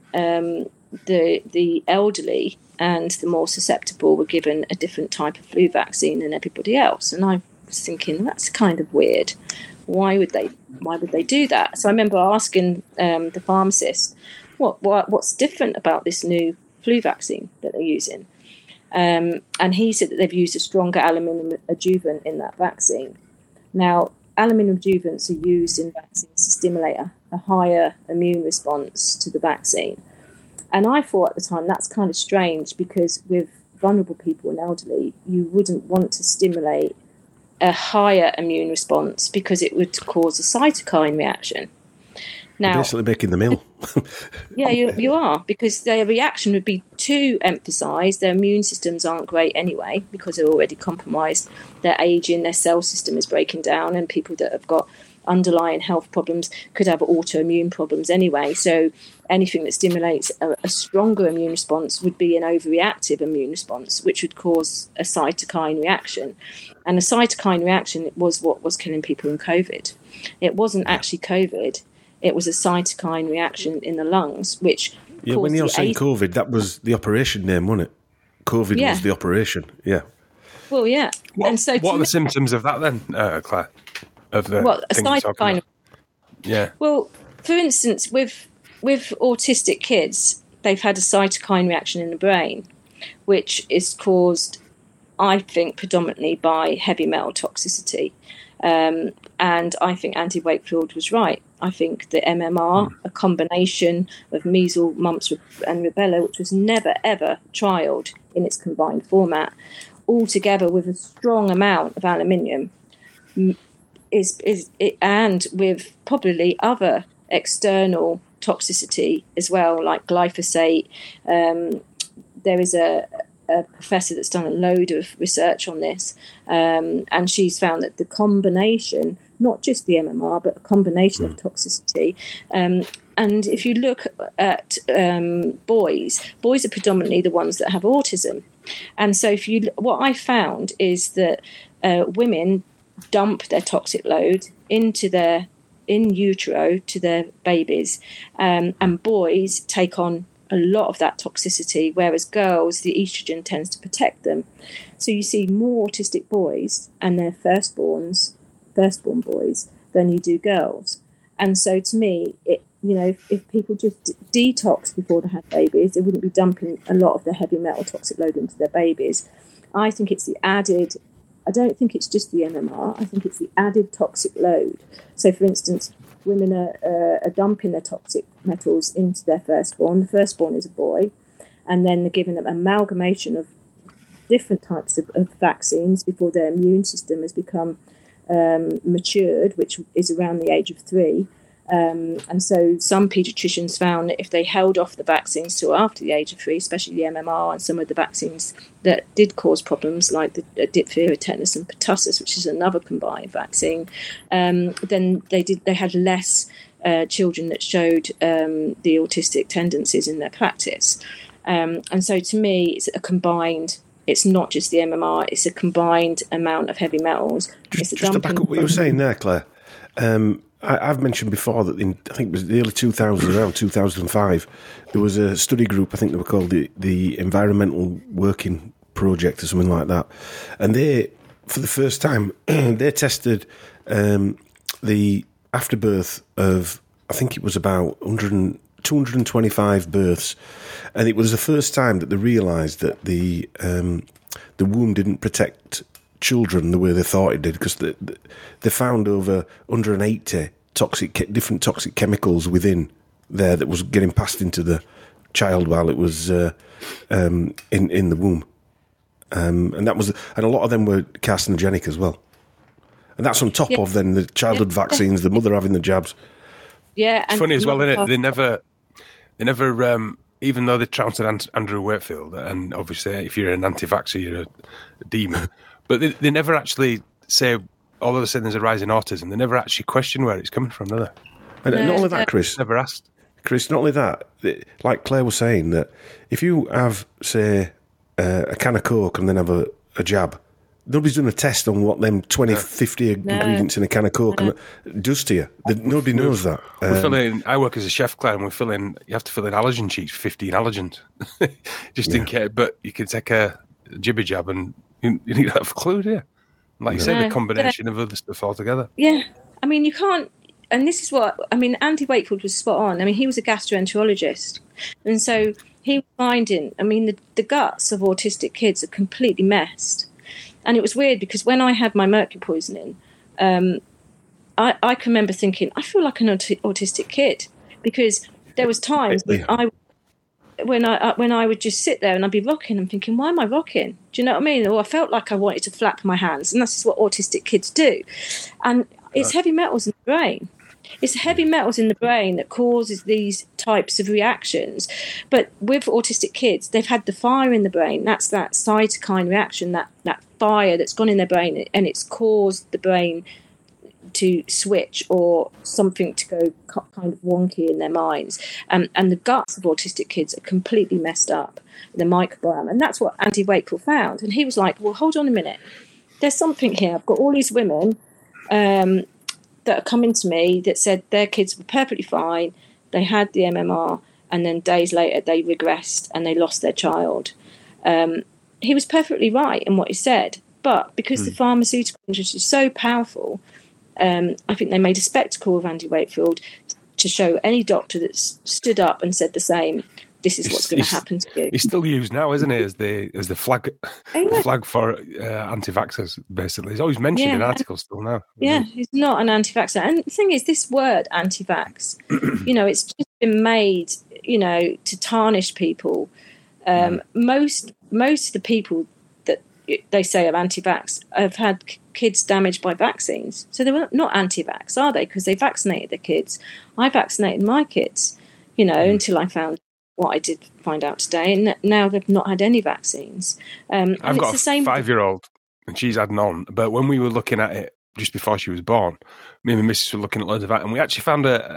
the elderly and the more susceptible were given a different type of flu vaccine than everybody else. And I was thinking, that's kind of weird. Why would they do that? So I remember asking the pharmacist, what's different about this new flu vaccine that they're using? And he said that they've used a stronger aluminium adjuvant in that vaccine. Now, aluminium adjuvants are used in vaccines to stimulate a higher immune response to the vaccine. And I thought at the time that's kind of strange, because with vulnerable people and elderly, you wouldn't want to stimulate a higher immune response because it would cause a cytokine reaction. Now, you're basically making them ill. Yeah, you are, because their reaction would be too emphasised. Their immune systems aren't great anyway because they're already compromised. They're aging, their cell system is breaking down, and people that have got underlying health problems could have autoimmune problems anyway. So anything that stimulates a stronger immune response would be an overreactive immune response, which would cause a cytokine reaction. And a cytokine reaction was what was killing people in COVID. It wasn't actually COVID. It was a cytokine reaction in the lungs, which... Yeah, when you're saying COVID, that was the operation name, wasn't it? COVID was the operation, yeah. Well, yeah. What are the symptoms of that then, Claire? Of the a cytokine... Yeah. Well, for instance, with autistic kids, they've had a cytokine reaction in the brain, which is caused, I think, predominantly by heavy metal toxicity. And I think Andy Wakefield was right. I think the MMR, a combination of measles, mumps, and rubella, which was never, ever trialled in its combined format, all together with a strong amount of aluminium, and with probably other external toxicity as well, like glyphosate. There is a professor that's done a load of research on this, and she's found that the combination, not just the MMR, but a combination of toxicity. And if you look at boys are predominantly the ones that have autism. And so what I found is that women dump their toxic load in utero to their babies, and boys take on a lot of that toxicity, whereas girls, the estrogen tends to protect them. So you see more autistic boys and their firstborn boys than you do girls. And so to me, if people just detox before they have babies, they wouldn't be dumping a lot of the heavy metal toxic load into their babies. I think it's I don't think it's just the MMR, I think it's the added toxic load. So for instance, women are dumping their toxic metals into their firstborn. The firstborn is a boy, and then they're giving them amalgamation of different types of vaccines before their immune system has become matured, which is around the age of 3. And so some paediatricians found that if they held off the vaccines till after the age of 3, especially the MMR and some of the vaccines that did cause problems like the diphtheria, tetanus and pertussis, which is another combined vaccine, then they had less children that showed the autistic tendencies in their practice. And so to me, it's not just the MMR, it's a combined amount of heavy metals. Just to back up what you were saying there, Claire, I've mentioned before that I think it was the early 2000s, around 2005, there was a study group, I think they were called the Environmental Working Project or something like that. And they, for the first time, they tested the afterbirth of, I think it was about 225 births. And it was the first time that they realised that the womb didn't protect children the way they thought it did, because they found over 180 different toxic chemicals within there that was getting passed into the child while it was in the womb, and a lot of them were carcinogenic as well, and that's on top of then the childhood vaccines, the mother having the jabs. Yeah, it's funny as well, isn't it? They never. Even though they trounced Andrew Wakefield, and obviously if you're an anti-vaxxer, you're a demon. But they never actually say, although they say there's a rise in autism, they never actually question where it's coming from, do they? And not only that, Chris. Never asked. Chris, not only that, like Claire was saying, that if you have, say, a can of Coke and then have a jab, nobody's done a test on what them 50 ingredients in a can of Coke does to you. Nobody knows that. I work as a chef, Claire, and you have to fill in allergen sheets, 15 allergens, just in case. But you can take a jibby jab and you don't have a clue, do you? Like you say, the combination of other stuff altogether. Yeah. I mean, you can't, and this is what, I mean, Andy Wakefield was spot on. I mean, he was a gastroenterologist. And so he was finding, I mean, the guts of autistic kids are completely messed. And it was weird because when I had my mercury poisoning, I can remember thinking, I feel like an autistic kid, because there was times when I would just sit there and I'd be rocking and thinking, why am I rocking? Do you know what I mean? Or I felt like I wanted to flap my hands, and that's just what autistic kids do. And it's heavy metals in the brain. It's heavy metals in the brain that causes these types of reactions. But with autistic kids, they've had the fire in the brain. That's that cytokine reaction, that fire that's gone in their brain, and it's caused the brain to switch or something to go kind of wonky in their minds. And the guts of autistic kids are completely messed up, the microbiome. And that's what Andy Wakefield found. And he was like, well, hold on a minute. There's something here. I've got all these women that are coming to me that said their kids were perfectly fine. They had the MMR, and then days later they regressed and they lost their child. He was perfectly right in what he said. But because the pharmaceutical industry is so powerful, I think they made a spectacle of Andy Wakefield to show any doctor that stood up and said the same. This is what's going to happen to you. He's still used now, isn't he, as the flag for anti-vaxxers? Basically, he's always mentioned in articles still now. Yeah, he's not an anti-vaxxer. And the thing is, this word anti-vax, it's just been made, to tarnish people. Most of the people that they say are anti-vax have had kids damaged by vaccines, so they were not anti-vax, are they? Because they vaccinated their kids. I vaccinated my kids, until I found what I did find out today, and now they've not had any vaccines. I've got a 5-year-old, and she's had none. But when we were looking at it just before she was born, me and my missus were looking at loads of that, and we actually found a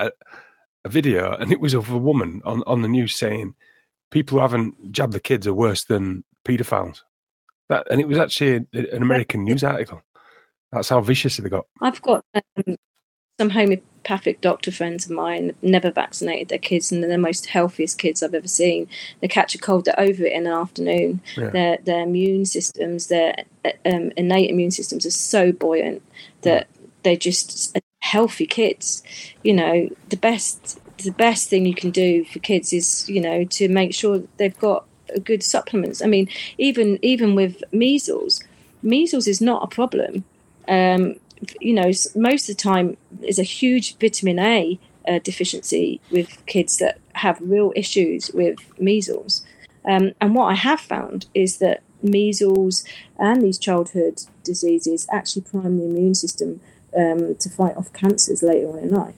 video, and it was of a woman on the news saying people who haven't jabbed the kids are worse than paedophiles. And it was actually an American news article. That's how vicious they got. I've got some homeopathic doctor friends of mine, never vaccinated their kids, and they're the most healthiest kids I've ever seen. They catch a cold, they're over it in an afternoon. Yeah. Their immune systems, their innate immune systems are so buoyant that they're just healthy kids. The best thing you can do for kids is, to make sure that they've got good supplements. I mean, even with measles is not a problem. Most of the time there's a huge vitamin A deficiency with kids that have real issues with measles. And what I have found is that measles and these childhood diseases actually prime the immune system to fight off cancers later on in life.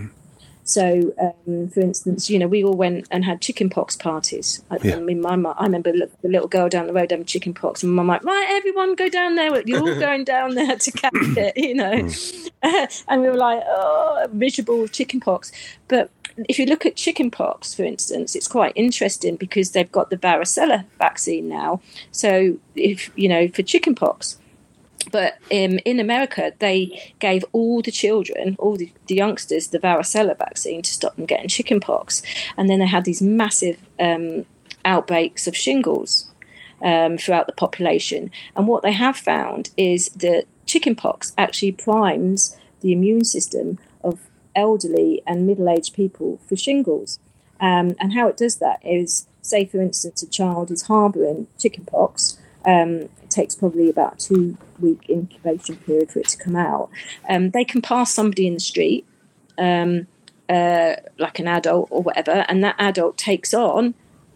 So, for instance, we all went and had chickenpox parties. I remember the little girl down the road having chickenpox, and Mum like, right, everyone go down there. You're all going down there to catch it, And we were like, oh, miserable with chickenpox. But if you look at chickenpox, for instance, it's quite interesting because they've got the varicella vaccine now. So, for chickenpox. But in America, they gave all the children, all the youngsters, the varicella vaccine to stop them getting chickenpox. And then they had these massive outbreaks of shingles throughout the population. And what they have found is that chickenpox actually primes the immune system of elderly and middle-aged people for shingles. And how it does that is, say, for instance, a child is harbouring chickenpox. It takes probably about a 2-week incubation period for it to come out. They can pass somebody in the street, like an adult or whatever, and that adult takes on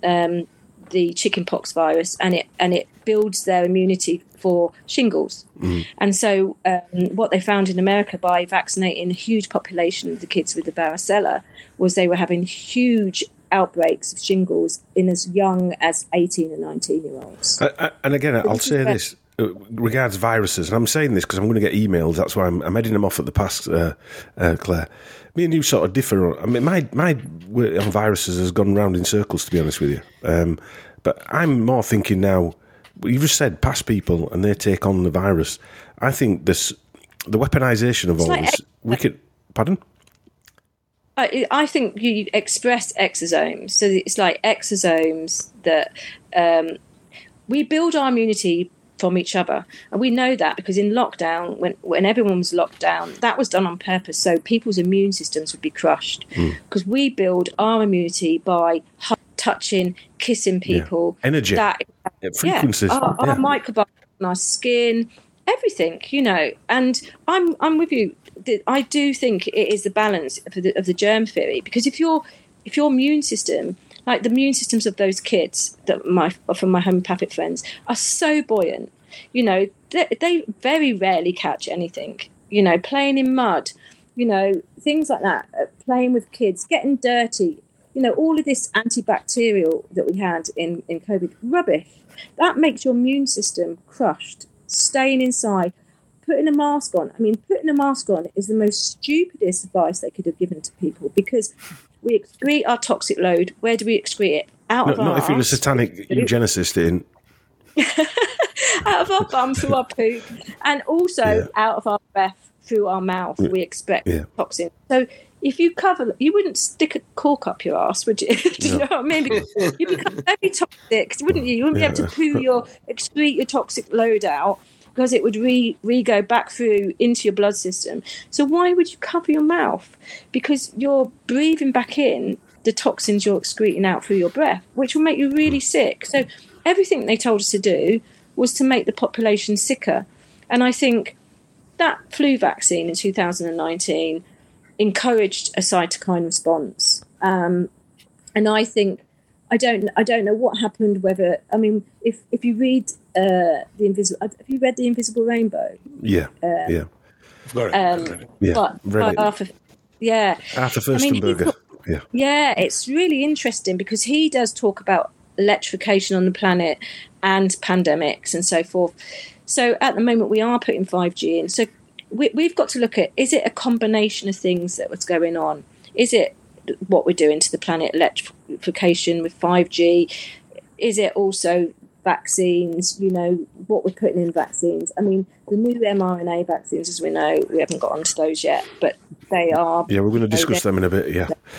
the chickenpox virus, and it builds their immunity for shingles. And so what they found in America by vaccinating a huge population of the kids with the varicella was they were having huge outbreaks of shingles in as young as 18 and 19-year-olds. And again, I'll say this regards viruses, and I'm saying this because I'm going to get emails. That's why I'm heading them off at the pass, Claire. Me and you sort of differ. I mean, my work on viruses has gone round in circles, to be honest with you. But I'm more thinking now, you just said pass people and they take on the virus. I think the weaponisation of all this wicked... Pardon? I think you express exosomes. So it's like exosomes that we build our immunity from each other. And we know that because in lockdown, when everyone was locked down, that was done on purpose. So people's immune systems would be crushed because we build our immunity by touching, kissing people. Yeah. Energy. Frequencies. Our microbiome on our skin, everything, And I'm with you. I do think it is the balance of the germ theory, because if your immune system, like the immune systems of those kids from my homeopathic friends, are so buoyant, they very rarely catch anything. Playing in mud, things like that, playing with kids, getting dirty, all of this antibacterial that we had in COVID, rubbish. That makes your immune system crushed, staying inside. Putting a mask on. Putting a mask on is the most stupidest advice they could have given to people, because we excrete our toxic load. Where do we excrete it? Out of our Not if you're a satanic eugenicist, in. Out of our bum through our poop, and also out of our breath through our mouth. We expect toxins. So if you you wouldn't stick a cork up your ass, would you? Do you know what I mean? Because you become very toxic, wouldn't you? You wouldn't be able to excrete your toxic load out, because it would go back through into your blood system. So why would you cover your mouth? Because you're breathing back in the toxins you're excreting out through your breath, which will make you really sick. So everything they told us to do was to make the population sicker. And I think that flu vaccine in 2019 encouraged a cytokine response. And I think, I don't know what happened, whether, if you read have you read The Invisible Rainbow? Yeah. Arthur Firstenberger. It's really interesting, because he does talk about electrification on the planet and pandemics and so forth. So at the moment we are putting 5G in. So we've got to look at, is it a combination of things that was going on? Is it what we're doing to the planet, electrification with 5G? Is it also vaccines, what we're putting in vaccines? The new mRNA vaccines, as we know, we haven't got onto those yet, but they are... Yeah, we're going to discuss them in a bit,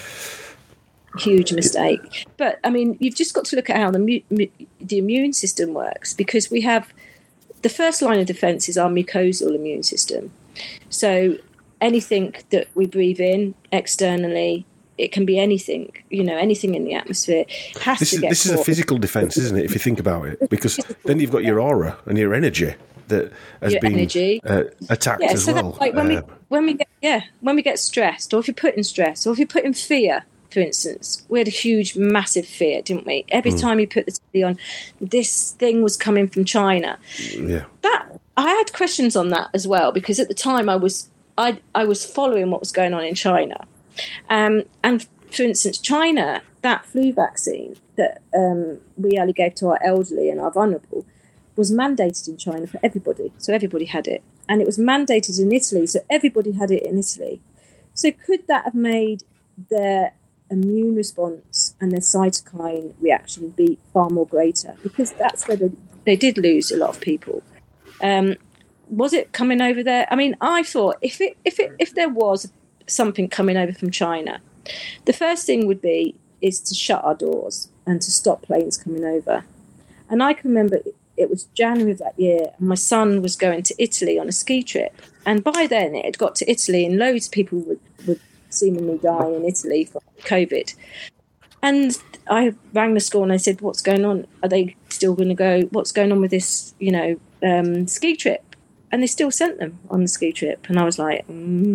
Huge mistake. But, you've just got to look at how the immune system works, because we have... The first line of defence is our mucosal immune system. So anything that we breathe in externally, it can be anything, anything in the atmosphere. This is a physical defence, isn't it, if you think about it? Because then you've got your aura and your energy that has been attacked as well. Like when we get stressed, or if you put in stress, or if you put in fear, for instance, we had a huge, massive fear, didn't we? Every time you put the TV on, this thing was coming from China. Yeah. I had questions on that as well, because at the time I was following what was going on in China. And for instance, China, that flu vaccine that we only gave to our elderly and our vulnerable, was mandated in China for everybody. So everybody had it. And it was mandated in Italy, so everybody had it in Italy. So could that have made their immune response and their cytokine reaction be far more greater? Because that's where they did lose a lot of people. Was it coming over there? I thought if there was something coming over from China, the first thing is to shut our doors and to stop planes coming over. And I can remember it was January of that year, and my son was going to Italy on a ski trip. And by then it had got to Italy, and loads of people would seemingly die in Italy from COVID. And I rang the school and I said, what's going on? Are they still going to go? What's going on with this, ski trip? And they still sent them on the ski trip. And I was like,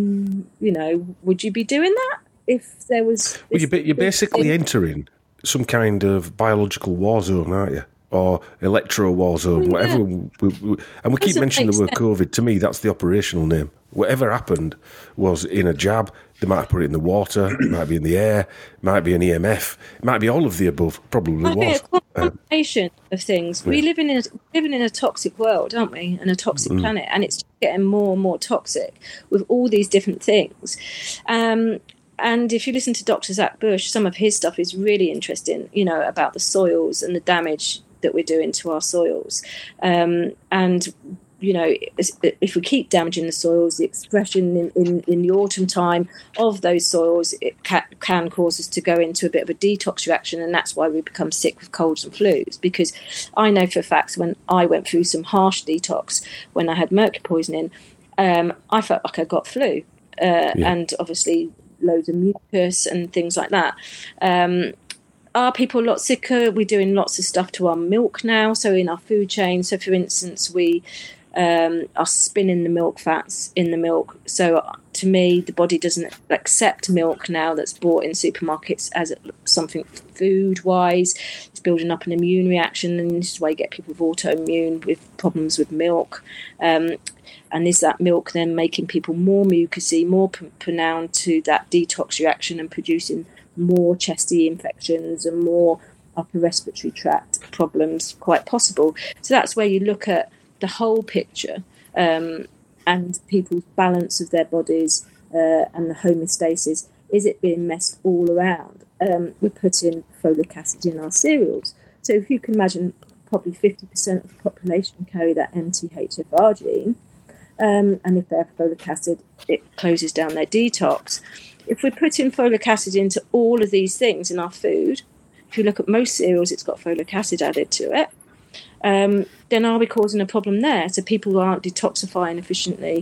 would you be doing that if there was... Well, you're basically entering some kind of biological war zone, aren't you? Or electro war zone, whatever. And we keep mentioning the word COVID. To me, that's the operational name. Whatever happened was in a jab. They might have put it in the water. It might be in the air. It might be an EMF. It might be all of the above. Probably was. A combination of things. We living in a toxic world, aren't we? And a toxic planet, and it's getting more and more toxic with all these different things. And if you listen to Dr. Zach Bush, some of his stuff is really interesting. About the soils and the damage that we're doing to our soils. And if we keep damaging the soils, the expression in the autumn time of those soils, it can cause us to go into a bit of a detox reaction, and that's why we become sick with colds and flus. Because I know for a fact when I went through some harsh detox when I had mercury poisoning, I felt like I got flu, and obviously loads of mucus and things like that. Are people a lot sicker? We're doing lots of stuff to our milk now, so in our food chain. So, for instance, we are spinning the milk fats in the milk. So, to me, the body doesn't accept milk now that's bought in supermarkets as something food-wise. It's building up an immune reaction, and this is why you get people with autoimmune with problems with milk. And is that milk then making people more mucousy, more prone to that detox reaction and producing more chesty infections and more upper respiratory tract problems? Quite possible. So that's where you look at the whole picture and people's balance of their bodies and the homeostasis. Is it being messed all around? We put in folic acid in our cereals. So if you can imagine, probably 50% of the population carry that MTHFR gene. And if they have folic acid, it closes down their detox. If we put in folic acid into all of these things in our food, if you look at most cereals, it's got folic acid added to it, then are we causing a problem there? So people aren't detoxifying efficiently.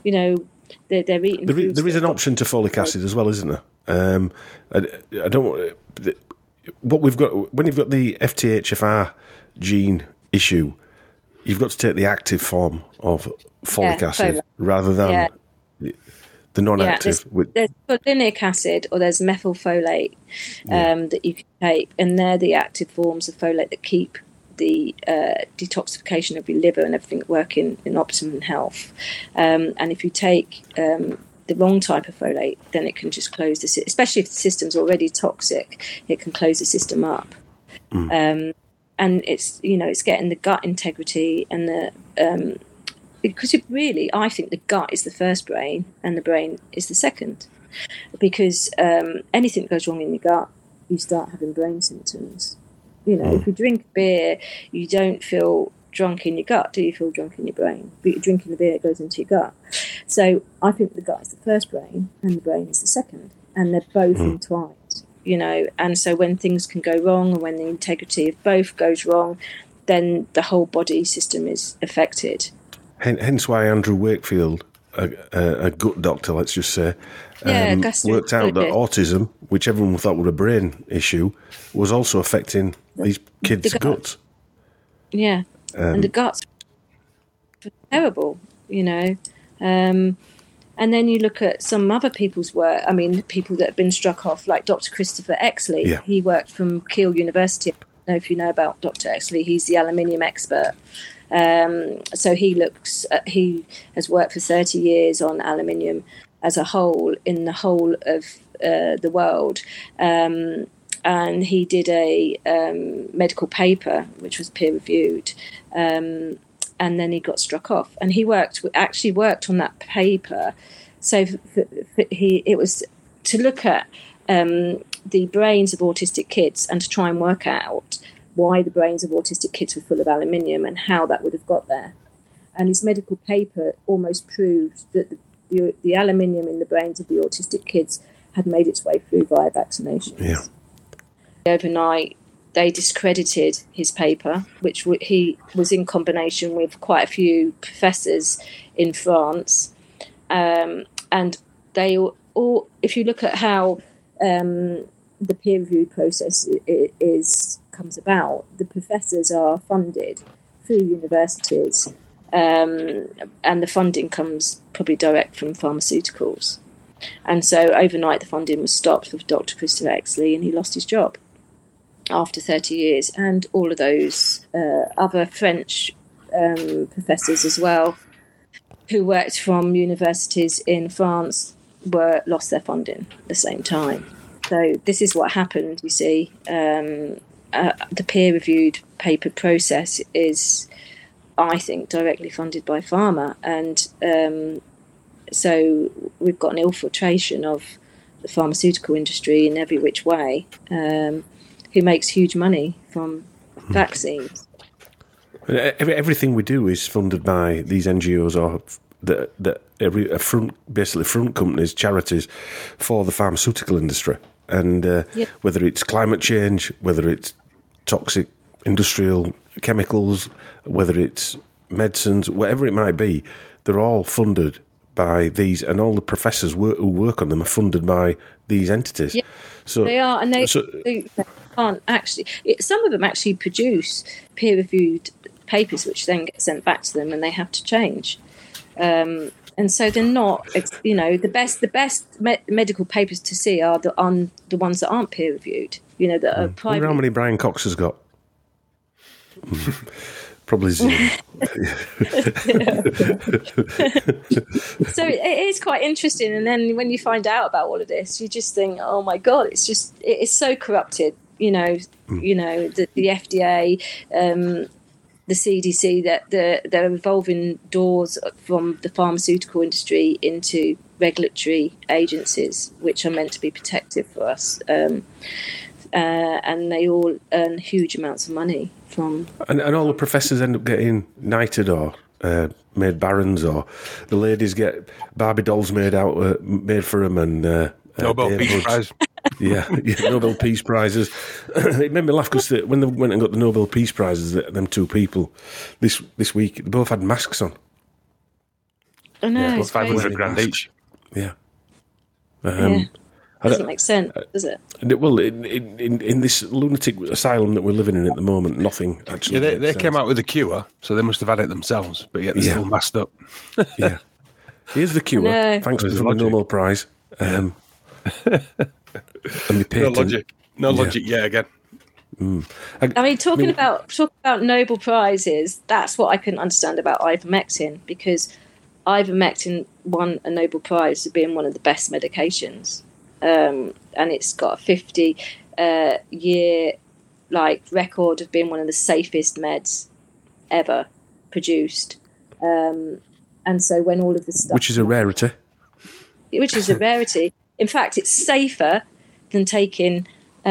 They're eating. There is an option to folic acid as well, isn't there? I don't. What we've got when you've got the FTHFR gene issue, you've got to take the active form of folic acid rather than the non-active. There's folinic acid or there's methylfolate that you can take, and they're the active forms of folate that keep the detoxification of your liver and everything working in optimum health. And if you take the wrong type of folate, then it can just close the system, especially if the system's already toxic, it can close the system up. And it's getting the gut integrity and the because I think the gut is the first brain and the brain is the second. Because anything that goes wrong in your gut, you start having brain symptoms. If you drink beer, you don't feel drunk in your gut, do you? Feel drunk in your brain. But you're drinking the beer, it goes into your gut. So I think the gut is the first brain and the brain is the second. And they're both entwined, And so when things can go wrong and when the integrity of both goes wrong, then the whole body system is affected. Hence why Andrew Wakefield, a gut doctor, let's just say, worked out that autism, which everyone thought was a brain issue, was also affecting these kids' guts. Yeah, and the guts are terrible, And then you look at some other people's work. I mean, people that have been struck off, like Dr. Christopher Exley. Yeah. He worked from Keele University. I don't know if you know about Dr. Exley. He's the aluminium expert. So he has worked for 30 years on aluminium as a whole in the whole of the world. And he did a medical paper, which was peer-reviewed, and then he got struck off. And he actually worked on that paper. So it was to look at the brains of autistic kids and to try and work out why the brains of autistic kids were full of aluminium and how that would have got there. And his medical paper almost proved that the aluminium in the brains of the autistic kids had made its way through via vaccinations. Yeah. Overnight, they discredited his paper, which he was in combination with quite a few professors in France. And they all, if you look at how the peer review process comes about, the professors are funded through universities, and the funding comes probably direct from pharmaceuticals. And so overnight the funding was stopped with Dr. Christopher Exley, and he lost his job after 30 years. And all of those other French professors as well, who worked from universities in France, lost their funding at the same time. So this is what happened, you see. The peer-reviewed paper process is, I think, directly funded by pharma. And so we've got an infiltration of the pharmaceutical industry in every which way, who makes huge money from vaccines. Everything we do is funded by these NGOs or front companies, charities for the pharmaceutical industry. And whether it's climate change, whether it's toxic industrial chemicals, whether it's medicines, whatever it might be, they're all funded by these, and all the professors who work on them are funded by these entities. Yeah, so they are, and they can't actually. Some of them actually produce peer-reviewed papers, which then get sent back to them, and they have to change. And so they're not, the best medical papers to see are the ones that aren't peer-reviewed. That are private. I wonder how many Brian Cox has got. Probably zero. So it is quite interesting, and then when you find out about all of this, you just think, oh my god, it is so corrupted. The FDA, the CDC, that they're revolving doors from the pharmaceutical industry into regulatory agencies, which are meant to be protective for us, and they all earn huge amounts of money from. And all the professors end up getting knighted or made barons, or the ladies get Barbie dolls made for them, and Nobel Peace Prize. Yeah, Nobel Peace Prizes. It made me laugh because when they went and got the Nobel Peace Prizes, them two people this week, they both had masks on. I know, it's $500,000 each. Yeah. Doesn't make sense, does it? Well, in this lunatic asylum that we're living in at the moment, nothing actually. Yeah, they came out with a cure, so they must have had it themselves, but yet they're still masked up. Yeah. Here's the cure. Thanks for the Nobel Prize. And the patent. No logic yet again. Talking about Nobel Prizes, that's what I couldn't understand about ivermectin, because ivermectin won a Nobel Prize for being one of the best medications. And it's got a 50-year record of being one of the safest meds ever produced. And so when all of this stuff, which is a rarity. In fact, it's safer than taking,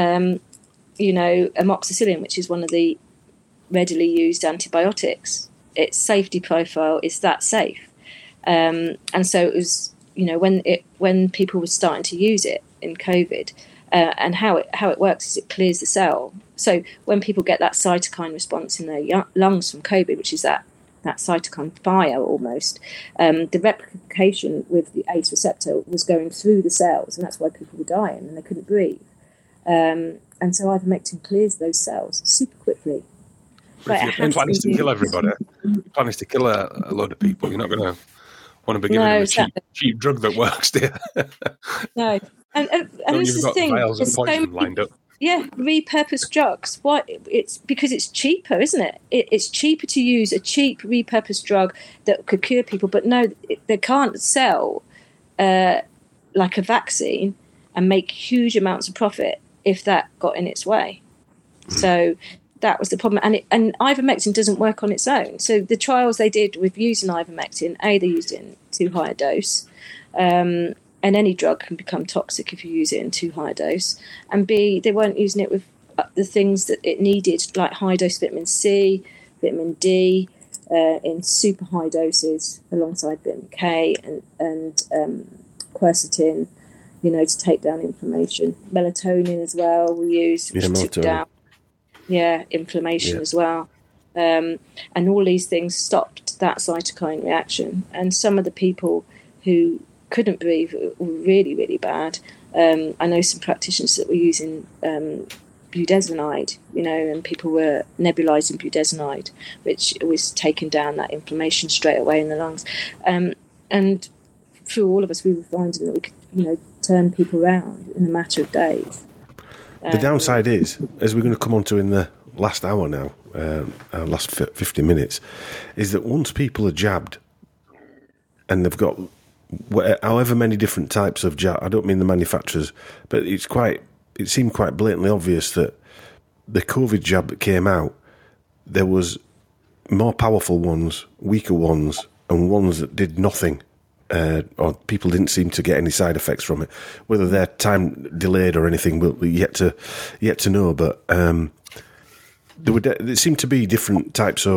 amoxicillin, which is one of the readily used antibiotics. Its safety profile is that safe, and so it was. When people were starting to use it in COVID, and how it works is it clears the cell. So when people get that cytokine response in their lungs from COVID, which is that cytokine fire almost, the replication with the ACE receptor was going through the cells, and that's why people were dying and they couldn't breathe. And so ivermectin clears those cells super quickly. If your plan is to kill everybody, your plan is to kill a load of people, you're not going to want to be giving them a cheap drug that works, dear. No. And this is the thing. There's so many, lined up. Yeah, repurposed drugs. Why? It's because it's cheaper, isn't it? It's cheaper to use a cheap repurposed drug that could cure people, but no, they can't sell like a vaccine and make huge amounts of profit if that got in its way. So that was the problem. And ivermectin doesn't work on its own. So the trials they did with using ivermectin, A, they used it in too high a dose, and any drug can become toxic if you use it in too high a dose, and B, they weren't using it with the things that it needed, like high dose vitamin C, vitamin D, in super high doses alongside vitamin K and quercetin, to take down inflammation. Melatonin as well we use, which took down inflammation as well. And all these things stopped that cytokine reaction. And some of the people who couldn't breathe were really, really bad. I know some practitioners that were using budesonide, and people were nebulizing budesonide, which was taking down that inflammation straight away in the lungs. And through all of us, we were finding that we could, turn people around in a matter of days. The downside is, as we're going to come on to in the last hour now, last 50 minutes, is that once people are jabbed and they've got however many different types of jab, I don't mean the manufacturers, but it seemed quite blatantly obvious that the COVID jab that came out, there was more powerful ones, weaker ones, and ones that did nothing. Or people didn't seem to get any side effects from it. Whether they're time delayed or anything, we'll yet to know. But there seemed to be different types of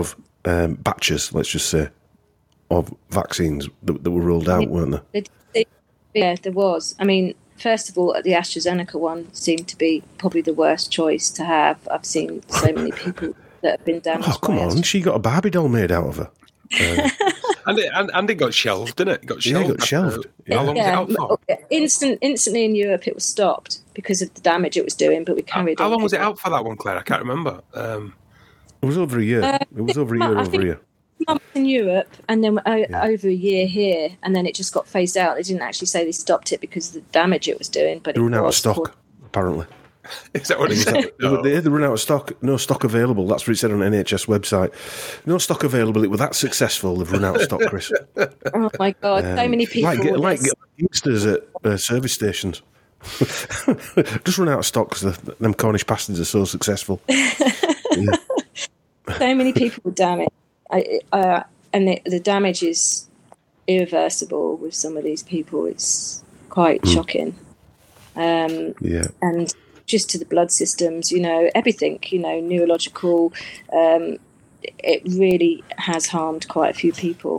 batches, let's just say, of vaccines that were rolled out, weren't there? Yeah, there was. I mean, first of all, the AstraZeneca one seemed to be probably the worst choice to have. I've seen so many people that have been damaged. Oh, come on. She got a Barbie doll made out of her. And it got shelved, didn't it? It got shelved. Yeah, it got shelved. How long was it out for? Instantly in Europe, it was stopped because of the damage it was doing, but we carried on. How long was it out for, that one, Claire? I can't remember. It was over a year. It was over a year. Months in Europe, and then over a year here, and then it just got phased out. They didn't actually say they stopped it because of the damage it was doing, but they ran out of stock, apparently. Is that what it said? No. They run out of stock. No stock available. That's what it said on the NHS website. No stock available. It was that successful. They've run out of stock, Chris. Oh my God! So many people. Like youngsters at service stations. Just run out of stock because them Cornish bastards are so successful. Yeah. So many people were damaged. And the damage is irreversible with some of these people. It's quite shocking. And just to the blood systems, everything, neurological, it really has harmed quite a few people.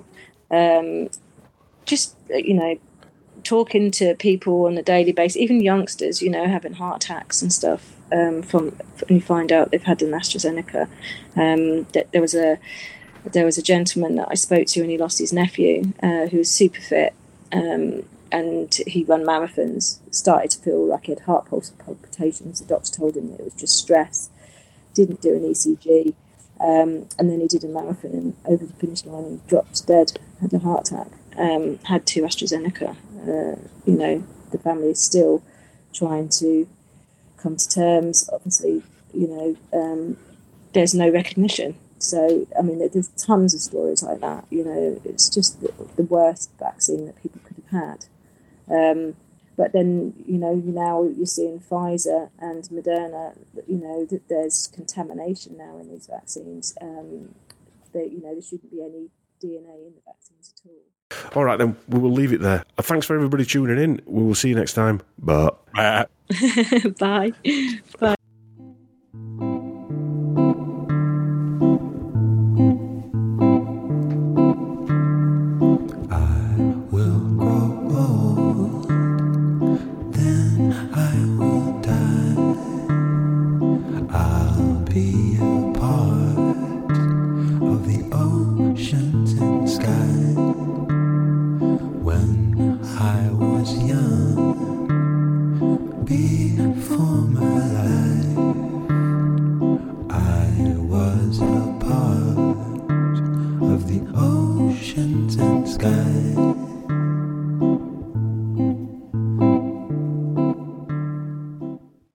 Talking to people on a daily basis, even youngsters, having heart attacks and stuff, from you find out they've had an AstraZeneca. That there was a gentleman that I spoke to, and he lost his nephew, who was super fit, and he ran marathons. Started to feel like he had heart palpitations. The doctor told him that it was just stress. Didn't do an ECG, and then he did a marathon, and over the finish line, he dropped dead. Had a heart attack. Had 2 AstraZeneca. The family is still trying to come to terms. Obviously, there's no recognition. So, I mean, there's tons of stories like that. It's just the worst vaccine that people could have had. But then, now you're seeing Pfizer and Moderna, that there's contamination now in these vaccines. There shouldn't be any DNA in the vaccines at all. All right, then, we will leave it there. Thanks for everybody tuning in. We will see you next time. Bye. Bye. Bye. Before my life, I was a part of the oceans and skies.